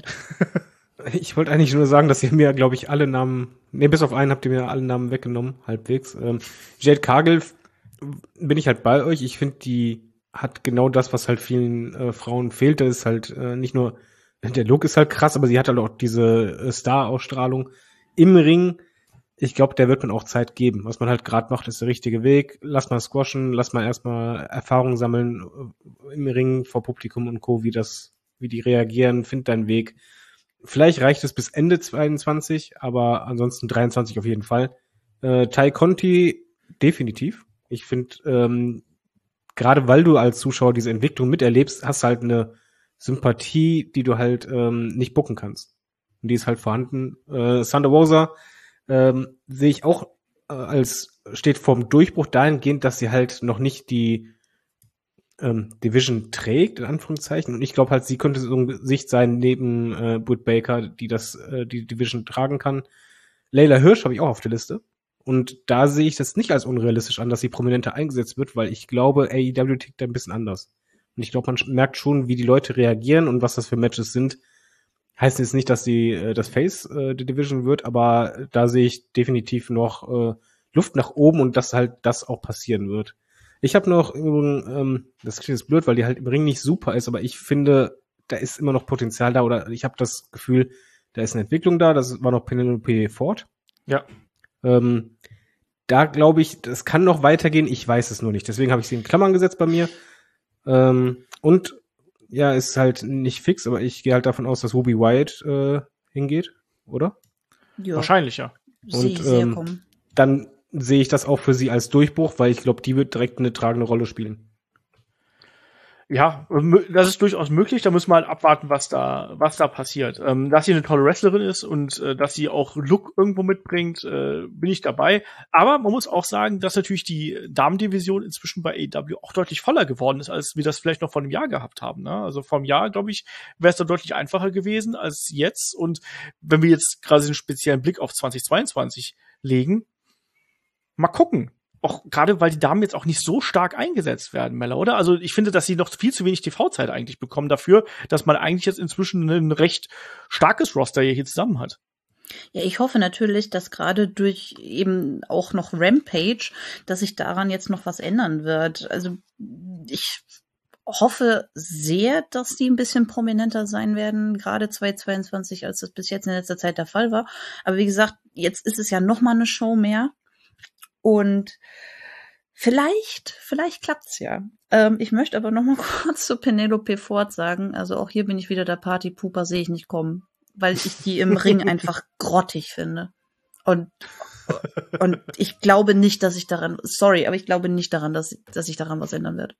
Ich wollte eigentlich nur sagen, dass ihr mir, glaube ich, alle Namen, nee, bis auf einen habt ihr mir alle Namen weggenommen, halbwegs. Ähm, Jade Cargill bin ich halt bei euch. Ich finde, die hat genau das, was halt vielen äh, Frauen fehlt. Das ist halt äh, nicht nur, der Look ist halt krass, aber sie hat halt auch diese äh, Star-Ausstrahlung im Ring. Ich glaube, der wird man auch Zeit geben. Was man halt gerade macht, ist der richtige Weg. Lass mal squashen, lass mal erstmal Erfahrung sammeln im Ring vor Publikum und Co., wie das, wie die reagieren, find deinen Weg. Vielleicht reicht es bis Ende zweiundzwanzig, aber ansonsten dreiundzwanzig auf jeden Fall. Äh, Ty Conti definitiv. Ich finde, ähm, gerade weil du als Zuschauer diese Entwicklung miterlebst, hast du halt eine Sympathie, die du halt ähm, nicht booken kannst. Und die ist halt vorhanden. Äh, Thunder Rosa Ähm, sehe ich auch äh, als steht vorm Durchbruch dahingehend, dass sie halt noch nicht die ähm, Division trägt, in Anführungszeichen. Und ich glaube halt, sie könnte so ein Gesicht sein neben äh, Britt Baker, die das äh, die Division tragen kann. Layla Hirsch habe ich auch auf der Liste. Und da sehe ich das nicht als unrealistisch an, dass sie prominenter eingesetzt wird, weil ich glaube, A E W tickt da ein bisschen anders. Und ich glaube, man merkt schon, wie die Leute reagieren und was das für Matches sind. Heißt jetzt nicht, dass sie äh, das Face äh, der Division wird, aber da sehe ich definitiv noch äh, Luft nach oben und dass halt das auch passieren wird. Ich habe noch, ähm, das klingt jetzt blöd, weil die halt im Ring nicht super ist, aber ich finde, da ist immer noch Potenzial da, oder ich habe das Gefühl, da ist eine Entwicklung da. Das war noch Penelope Ford. Ja. Ähm, da glaube ich, das kann noch weitergehen. Ich weiß es nur nicht. Deswegen habe ich sie in Klammern gesetzt bei mir. Ähm, und ja, ist halt nicht fix, aber ich gehe halt davon aus, dass Ruby Wyatt äh, hingeht, oder? Ja, Wahrscheinlich, ja. sehe ich Und sehr ähm, kommen. dann sehe ich das auch für sie als Durchbruch, weil ich glaube, die wird direkt eine tragende Rolle spielen. Ja, mö- das ist durchaus möglich. Da müssen wir halt abwarten, was da, was da passiert. Ähm, dass sie eine tolle Wrestlerin ist und äh, dass sie auch Look irgendwo mitbringt, äh, bin ich dabei. Aber man muss auch sagen, dass natürlich die Damendivision inzwischen bei A E W auch deutlich voller geworden ist, als wir das vielleicht noch vor einem Jahr gehabt haben. Ne? Also vor einem Jahr, glaube ich, wäre es da deutlich einfacher gewesen als jetzt. Und wenn wir jetzt gerade einen speziellen Blick auf zweitausendzweiundzwanzig legen, mal gucken. Auch gerade, weil die Damen jetzt auch nicht so stark eingesetzt werden, Mella, oder? Also ich finde, dass sie noch viel zu wenig T V-Zeit eigentlich bekommen dafür, dass man eigentlich jetzt inzwischen ein recht starkes Roster hier zusammen hat. Ja, ich hoffe natürlich, dass gerade durch eben auch noch Rampage, dass sich daran jetzt noch was ändern wird. Also ich hoffe sehr, dass die ein bisschen prominenter sein werden, gerade zweitausendzweiundzwanzig, als das bis jetzt in letzter Zeit der Fall war. Aber wie gesagt, jetzt ist es ja noch mal eine Show mehr. Und vielleicht, vielleicht klappt's ja. Ähm, ich möchte aber noch mal kurz zu Penelope Ford sagen. Also auch hier bin ich wieder der Partypooper, sehe ich nicht kommen, weil ich die im Ring einfach grottig finde. Und und ich glaube nicht, dass ich daran, sorry, aber ich glaube nicht daran, dass dass sich daran was ändern wird.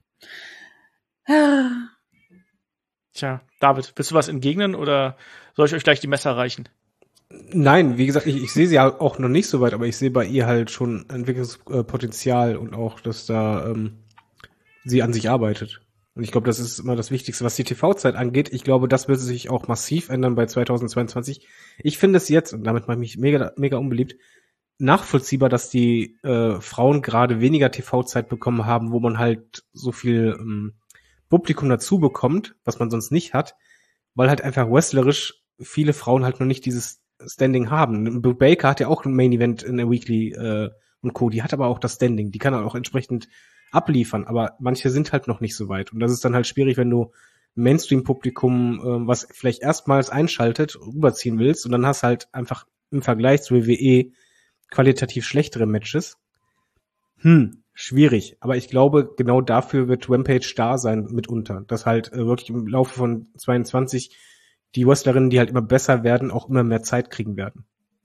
Tja, David, willst du was entgegnen oder soll ich euch gleich die Messer reichen? Nein, wie gesagt, ich, ich sehe sie ja auch noch nicht so weit, aber ich sehe bei ihr halt schon Entwicklungspotenzial und auch, dass da ähm, sie an sich arbeitet. Und ich glaube, das ist immer das Wichtigste, was die T V-Zeit angeht. Ich glaube, das wird sich auch massiv ändern bei zweitausendzweiundzwanzig. Ich finde es jetzt, und damit mache ich mich mega, mega unbeliebt, nachvollziehbar, dass die äh, Frauen gerade weniger T V-Zeit bekommen haben, wo man halt so viel ähm, Publikum dazu bekommt, was man sonst nicht hat, weil halt einfach wrestlerisch viele Frauen halt noch nicht dieses Standing haben. Britt Baker hat ja auch ein Main Event in der Weekly äh, und Co. Die hat aber auch das Standing. Die kann halt auch entsprechend abliefern. Aber manche sind halt noch nicht so weit. Und das ist dann halt schwierig, wenn du ein Mainstream-Publikum, äh, was vielleicht erstmals einschaltet, rüberziehen willst. Und dann hast halt einfach im Vergleich zu W W E qualitativ schlechtere Matches. Hm, schwierig. Aber ich glaube, genau dafür wird Rampage da sein mitunter. Dass halt äh, wirklich im Laufe von zweiundzwanzig die Wrestlerinnen, die halt immer besser werden, auch immer mehr Zeit kriegen werden.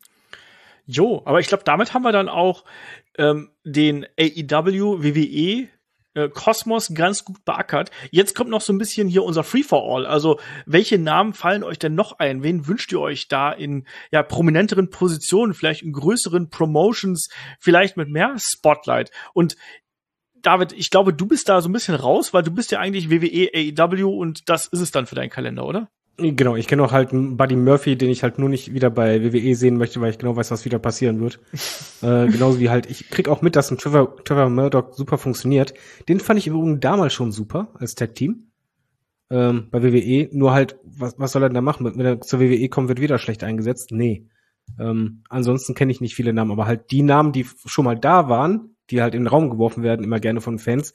Jo, aber ich glaube, damit haben wir dann auch ähm, den A E W, W W E, äh, Kosmos ganz gut beackert. Jetzt kommt noch so ein bisschen hier unser Free-for-All. Also, welche Namen fallen euch denn noch ein? Wen wünscht ihr euch da in ja prominenteren Positionen, vielleicht in größeren Promotions, vielleicht mit mehr Spotlight? Und David, ich glaube, du bist da so ein bisschen raus, weil du bist ja eigentlich W W E, A E W und das ist es dann für deinen Kalender, oder? Genau, ich kenne auch halt einen Buddy Murphy, den ich halt nur nicht wieder bei W W E sehen möchte, weil ich genau weiß, was wieder passieren wird. äh, genauso wie halt, ich krieg auch mit, dass ein Trevor, Trevor Murdoch super funktioniert. Den fand ich übrigens damals schon super als Tag-Team ähm, bei W W E. Nur halt, was, was soll er denn da machen? Wenn er zur W W E kommt, wird wieder schlecht eingesetzt? Nee. Ähm, ansonsten kenne ich nicht viele Namen, aber halt die Namen, die schon mal da waren, die halt in den Raum geworfen werden, immer gerne von Fans.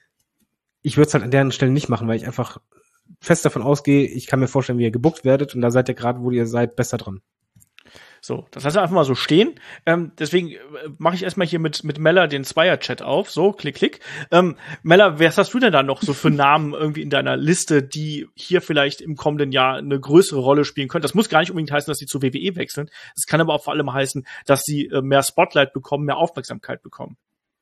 Ich würde es halt an deren Stelle nicht machen, weil ich einfach fest davon ausgehe, ich kann mir vorstellen, wie ihr gebuckt werdet und da seid ihr gerade, wo ihr seid, besser dran. So, das lassen wir einfach mal so stehen. Ähm, deswegen äh, mache ich erstmal hier mit mit Mella den Zweier-Chat auf. So, klick, klick. Ähm, Mella, was hast du denn da noch so für Namen irgendwie in deiner Liste, die hier vielleicht im kommenden Jahr eine größere Rolle spielen können? Das muss gar nicht unbedingt heißen, dass sie zu W W E wechseln. Das kann aber auch vor allem heißen, dass sie äh, mehr Spotlight bekommen, mehr Aufmerksamkeit bekommen.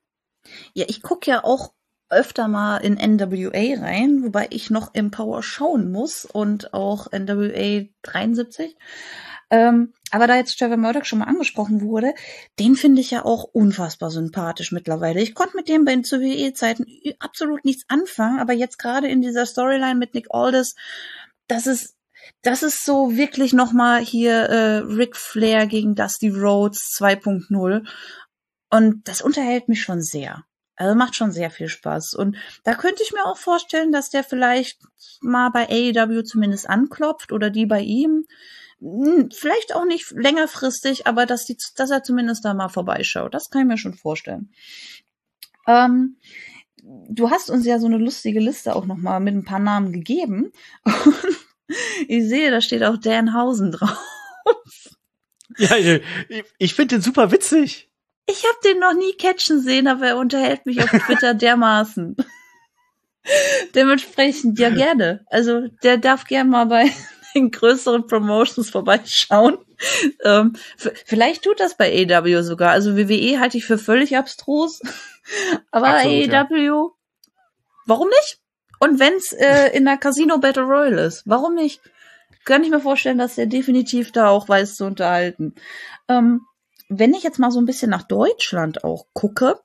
Ja, ich gucke ja auch öfter mal in N W A rein, wobei ich noch im Power schauen muss und auch N W A dreiundsiebzig. Ähm, aber da jetzt Trevor Murdoch schon mal angesprochen wurde, den finde ich ja auch unfassbar sympathisch mittlerweile. Ich konnte mit dem bei den zu W W E-Zeiten absolut nichts anfangen, aber jetzt gerade in dieser Storyline mit Nick Aldis, das ist das ist so wirklich noch mal hier äh, Ric Flair gegen Dusty Rhodes zwei Punkt null und das unterhält mich schon sehr. Also macht schon sehr viel Spaß. Und da könnte ich mir auch vorstellen, dass der vielleicht mal bei A E W zumindest anklopft oder die bei ihm. Vielleicht auch nicht längerfristig, aber dass, die, dass er zumindest da mal vorbeischaut. Das kann ich mir schon vorstellen. Ähm, du hast uns ja so eine lustige Liste auch nochmal mit ein paar Namen gegeben. Und ich sehe, da steht auch Danhausen drauf. Ja, ich, ich finde den super witzig. Ich habe den noch nie catchen sehen, aber er unterhält mich auf Twitter dermaßen. Dementsprechend ja gerne. Also der darf gerne mal bei den größeren Promotions vorbeischauen. Ähm, f- vielleicht tut das bei A E W sogar. Also W W E halte ich für völlig abstrus. Aber Absolut, A E W, ja. Warum nicht? Und wenn's äh, in der Casino Battle Royale ist, warum nicht? Kann ich mir vorstellen, dass der definitiv da auch weiß zu unterhalten. Ähm, wenn ich jetzt mal so ein bisschen nach Deutschland auch gucke,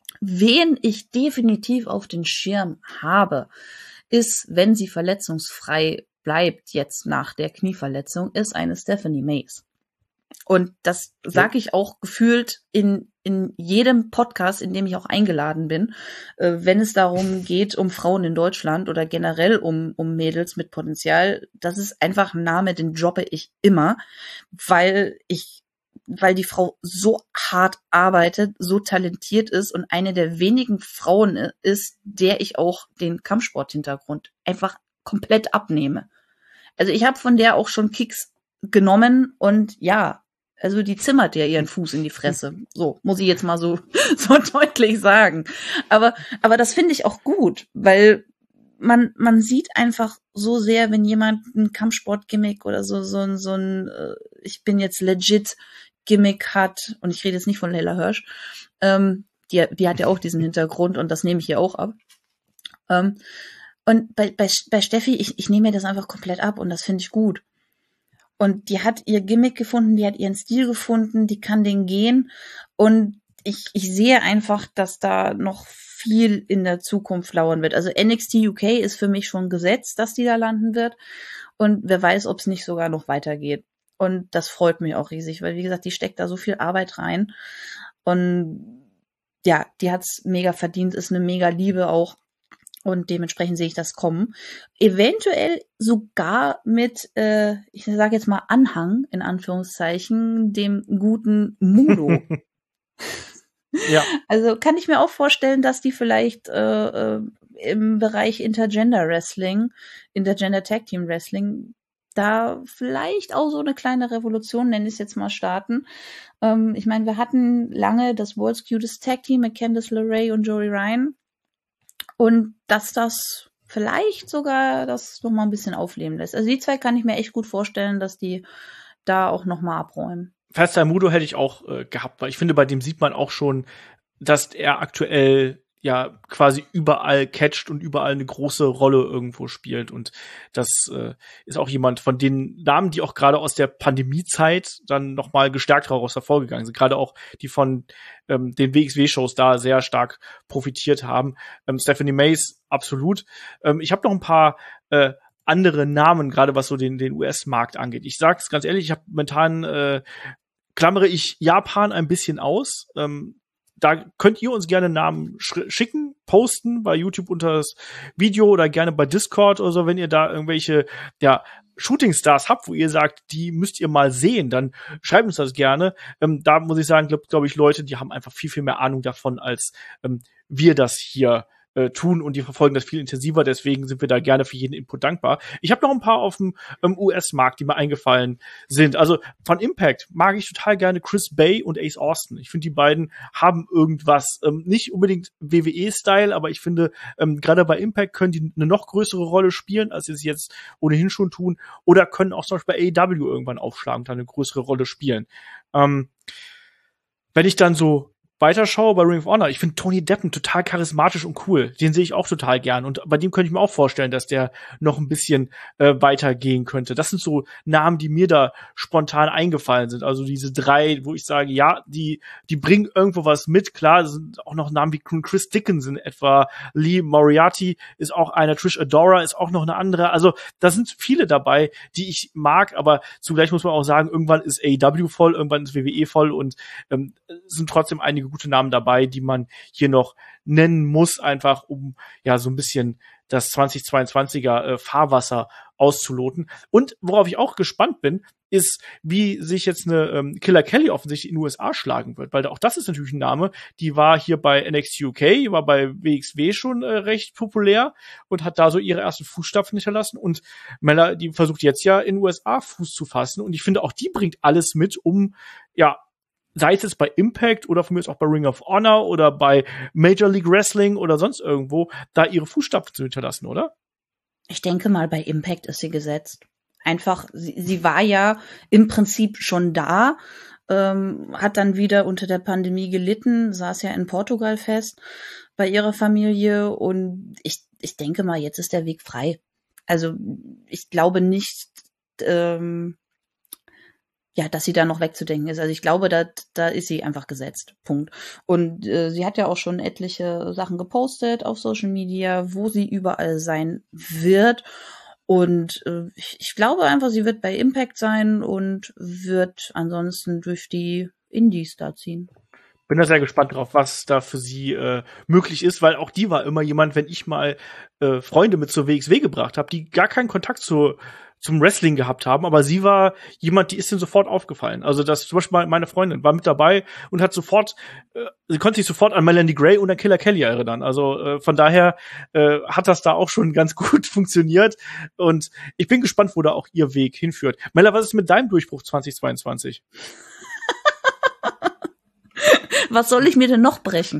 wen ich definitiv auf den Schirm habe, ist, wenn sie verletzungsfrei bleibt jetzt nach der Knieverletzung, ist eine Stephanie Mays. Und das sage ich auch gefühlt in in jedem Podcast, in dem ich auch eingeladen bin, äh, wenn es darum geht, um Frauen in Deutschland oder generell um um Mädels mit Potenzial. Das ist einfach ein Name, den droppe ich immer, weil ich weil die Frau so hart arbeitet, so talentiert ist und eine der wenigen Frauen ist, der ich auch den Kampfsport-Hintergrund einfach komplett abnehme. Also ich habe von der auch schon Kicks genommen und ja, also die zimmert ja ihren Fuß in die Fresse. So, muss ich jetzt mal so, so deutlich sagen. Aber, aber das finde ich auch gut, weil man, man sieht einfach so sehr, wenn jemand ein Kampfsport-Gimmick oder so, so ein, so ein, äh, ich bin jetzt legit Gimmick hat, und ich rede jetzt nicht von Leila Hirsch, ähm, die, die hat ja auch diesen Hintergrund und das nehme ich hier auch ab. Ähm, und bei, bei, bei Steffi, ich, ich nehme mir das einfach komplett ab und das finde ich gut. Und die hat ihr Gimmick gefunden, die hat ihren Stil gefunden, die kann den gehen. Und ich, ich sehe einfach, dass da noch viel in der Zukunft lauern wird. Also N X T U K ist für mich schon gesetzt, dass die da landen wird. Und wer weiß, ob es nicht sogar noch weitergeht. Und das freut mich auch riesig, weil wie gesagt, die steckt da so viel Arbeit rein. Und ja, die hat's mega verdient, ist eine mega Liebe auch. Und dementsprechend sehe ich das kommen. Eventuell sogar mit, äh, ich sage jetzt mal Anhang, in Anführungszeichen, dem guten Mudo. Ja. Also kann ich mir auch vorstellen, dass die vielleicht äh, äh, im Bereich Intergender Wrestling, Intergender Tag Team Wrestling, da vielleicht auch so eine kleine Revolution, nenne ich es jetzt mal, starten. Ähm, ich meine, wir hatten lange das World's Cutest Tag Team mit Candice LeRae und Joey Ryan. Und dass das vielleicht sogar das noch mal ein bisschen aufleben lässt. Also die zwei kann ich mir echt gut vorstellen, dass die da auch noch mal abräumen. Fester Mudo hätte ich auch äh, gehabt, weil ich finde, bei dem sieht man auch schon, dass er aktuell ja quasi überall catcht und überall eine große Rolle irgendwo spielt. Und das äh, ist auch jemand von den Namen, die auch gerade aus der Pandemiezeit dann noch mal gestärkt daraus hervorgegangen sind. Gerade auch die von ähm, den W X W-Shows da sehr stark profitiert haben. Ähm, Stephanie Mays, absolut. Ähm, ich habe noch ein paar äh, andere Namen, gerade was so den, den U S-Markt angeht. Ich sag's ganz ehrlich, ich habe momentan äh, klammere ich Japan ein bisschen aus. Ähm, Da könnt ihr uns gerne Namen sch- schicken, posten bei YouTube unter das Video oder gerne bei Discord oder so, wenn ihr da irgendwelche ja, Shooting-Stars habt, wo ihr sagt, die müsst ihr mal sehen, dann schreibt uns das gerne. Ähm, da muss ich sagen, glaube glaub ich, Leute, die haben einfach viel, viel mehr Ahnung davon, als ähm, wir das hier äh, tun, und die verfolgen das viel intensiver, deswegen sind wir da gerne für jeden Input dankbar. Ich habe noch ein paar auf dem ähm, U S-Markt, die mir eingefallen sind. Also von Impact mag ich total gerne Chris Bay und Ace Austin. Ich finde, die beiden haben irgendwas, ähm, nicht unbedingt W W E-Style, aber ich finde, ähm, gerade bei Impact können die eine noch größere Rolle spielen, als sie es jetzt ohnehin schon tun, oder können auch zum Beispiel bei A E W irgendwann aufschlagen und dann eine größere Rolle spielen. Ähm, wenn ich dann so weiterschaue bei Ring of Honor, ich finde Tony Deppen total charismatisch und cool. Den sehe ich auch total gern. Und bei dem könnte ich mir auch vorstellen, dass der noch ein bisschen äh, weitergehen könnte. Das sind so Namen, die mir da spontan eingefallen sind. Also diese drei, wo ich sage, ja, die die bringen irgendwo was mit. Klar, das sind auch noch Namen wie Chris Dickinson etwa. Lee Moriarty ist auch einer. Trish Adora ist auch noch eine andere. Also da sind viele dabei, die ich mag. Aber zugleich muss man auch sagen, irgendwann ist A E W voll, irgendwann ist W W E voll, und ähm, sind trotzdem einige einige gute Namen dabei, die man hier noch nennen muss, einfach um ja so ein bisschen das zweitausendzweiundzwanziger äh, Fahrwasser auszuloten. Und worauf ich auch gespannt bin, ist, wie sich jetzt eine ähm, Killer Kelly offensichtlich in den U S A schlagen wird, weil auch das ist natürlich ein Name, die war hier bei N X T U K, war bei W X W schon äh, recht populär und hat da so ihre ersten Fußstapfen hinterlassen und Mella, die versucht jetzt ja in den U S A Fuß zu fassen und ich finde auch die bringt alles mit, um ja sei es jetzt bei Impact oder von mir ist auch bei Ring of Honor oder bei Major League Wrestling oder sonst irgendwo, da ihre Fußstapfen zu hinterlassen, oder? Ich denke mal, bei Impact ist sie gesetzt. Einfach, sie, sie war ja im Prinzip schon da, ähm, hat dann wieder unter der Pandemie gelitten, saß ja in Portugal fest bei ihrer Familie und ich, ich denke mal, jetzt ist der Weg frei. Also ich glaube nicht, ähm, ja, dass sie da noch wegzudenken ist. Also ich glaube, da, da ist sie einfach gesetzt. Punkt. Und äh, sie hat ja auch schon etliche Sachen gepostet auf Social Media, wo sie überall sein wird. Und äh, ich, ich glaube einfach, sie wird bei Impact sein und wird ansonsten durch die Indies da ziehen. Bin da sehr gespannt drauf, was da für sie äh, möglich ist, weil auch die war immer jemand, wenn ich mal äh, Freunde mit zur W X W gebracht habe, die gar keinen Kontakt zu zum Wrestling gehabt haben, aber sie war jemand, die ist denen sofort aufgefallen. Also das zum Beispiel meine Freundin war mit dabei und hat sofort, äh, sie konnte sich sofort an Melanie Gray und an Killer Kelly erinnern. Also äh, von daher äh, hat das da auch schon ganz gut funktioniert und ich bin gespannt, wo da auch ihr Weg hinführt. Mella, was ist mit deinem Durchbruch zweitausendzweiundzwanzig? Was soll ich mir denn noch brechen?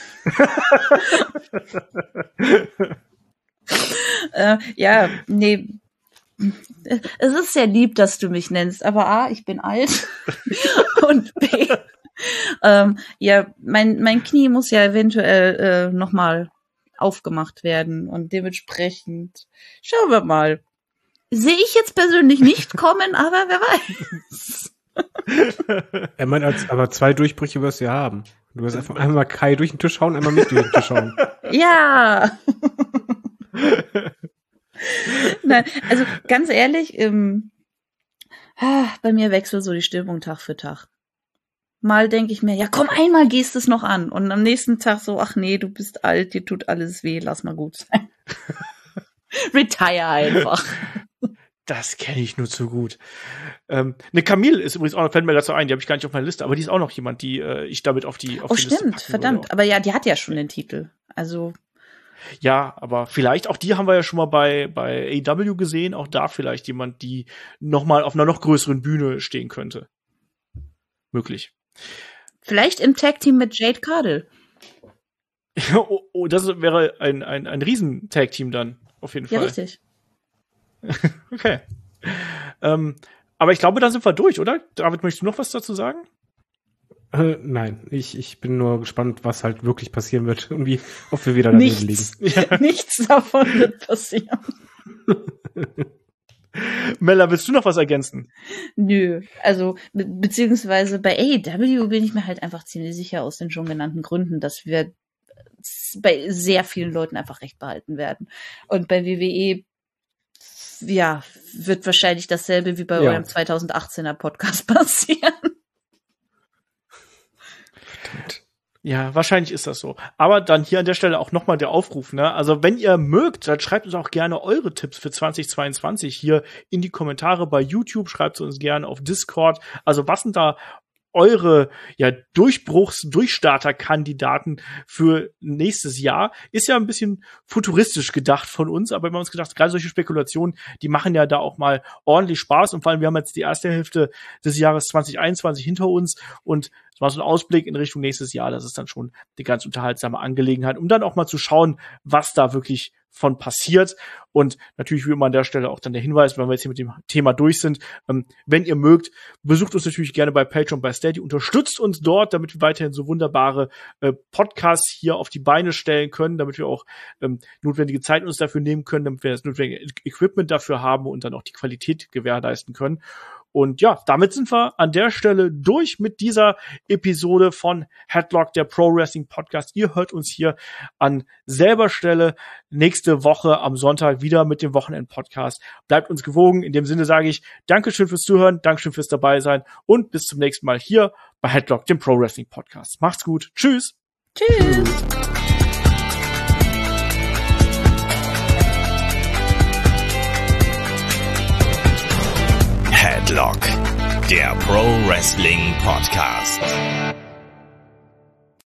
äh, ja, nee. Es ist sehr lieb, dass du mich nennst, aber A, ich bin alt und B, ähm, ja, mein, mein Knie muss ja eventuell äh, nochmal aufgemacht werden und dementsprechend schauen wir mal. Sehe ich jetzt persönlich nicht kommen, aber wer weiß. Er meint, als, aber zwei Durchbrüche wirst du ja haben. Du wirst einfach einmal Kai durch den Tisch hauen, einmal mich durch den Tisch hauen. Ja. Nein, also ganz ehrlich, ähm, bei mir wechselt so die Stimmung Tag für Tag. Mal denke ich mir, ja komm, einmal gehst es noch an. Und am nächsten Tag so, ach nee, du bist alt, dir tut alles weh, lass mal gut sein. Retire einfach. Das kenne ich nur zu gut. Ähm, ne, Camille ist übrigens auch noch, fällt mir dazu ein, die habe ich gar nicht auf meiner Liste, aber die ist auch noch jemand, die äh, ich damit auf die auf Oh die Liste stimmt, packen verdammt. würde. Aber ja, die hat ja schon den Titel. Also Ja, aber vielleicht, auch die haben wir ja schon mal bei bei A E W gesehen, auch da vielleicht jemand, die noch mal auf einer noch größeren Bühne stehen könnte. Möglich. vielleicht im Tag-Team mit Jade Cargill. oh, oh, das wäre ein ein ein Riesen-Tag-Team dann, auf jeden Ja, Fall. richtig. Okay. Ähm, aber ich glaube, da sind wir durch, oder? David, möchtest du noch was dazu sagen? Äh, nein, ich, ich bin nur gespannt, was halt wirklich passieren wird und wie oft wir wieder daneben liegen. Nichts, nichts davon wird passieren. Mella, willst du noch was ergänzen? Nö, also be beziehungsweise bei A E W bin ich mir halt einfach ziemlich sicher aus den schon genannten Gründen, dass wir bei sehr vielen Leuten einfach recht behalten werden. Und bei W W E, ja, wird wahrscheinlich dasselbe wie bei Ja. eurem zweitausendachtzehner Podcast passieren. Ja, wahrscheinlich ist das so. Aber dann hier an der Stelle auch nochmal der Aufruf, ne? Also wenn ihr mögt, dann schreibt uns auch gerne eure Tipps für zweitausendzweiundzwanzig hier in die Kommentare bei YouTube, schreibt uns gerne auf Discord. Also was sind da eure ja Durchbruchs-, Durchstarter-Kandidaten für nächstes Jahr? Ist ja ein bisschen futuristisch gedacht von uns, aber wir haben uns gedacht, gerade solche Spekulationen, die machen ja da auch mal ordentlich Spaß und vor allem, wir haben jetzt die erste Hälfte des Jahres zweitausendeinundzwanzig hinter uns und es war so ein Ausblick in Richtung nächstes Jahr, das ist dann schon eine ganz unterhaltsame Angelegenheit, um dann auch mal zu schauen, was da wirklich von passiert. Und natürlich wie immer an der Stelle auch dann der Hinweis, wenn wir jetzt hier mit dem Thema durch sind, ähm, wenn ihr mögt, besucht uns natürlich gerne bei Patreon, bei Steady, unterstützt uns dort, damit wir weiterhin so wunderbare äh, Podcasts hier auf die Beine stellen können, damit wir auch ähm, notwendige Zeit uns dafür nehmen können, damit wir das notwendige Equipment dafür haben und dann auch die Qualität gewährleisten können. Und ja, damit sind wir an der Stelle durch mit dieser Episode von Headlock, der Pro Wrestling Podcast. Ihr hört uns hier an selber Stelle nächste Woche am Sonntag wieder mit dem Wochenend-Podcast. Bleibt uns gewogen. In dem Sinne sage ich Dankeschön fürs Zuhören, Dankeschön fürs dabei sein und bis zum nächsten Mal hier bei Headlock, dem Pro Wrestling Podcast. Macht's gut. Tschüss. Tschüss. Headlock, der Pro Wrestling Podcast.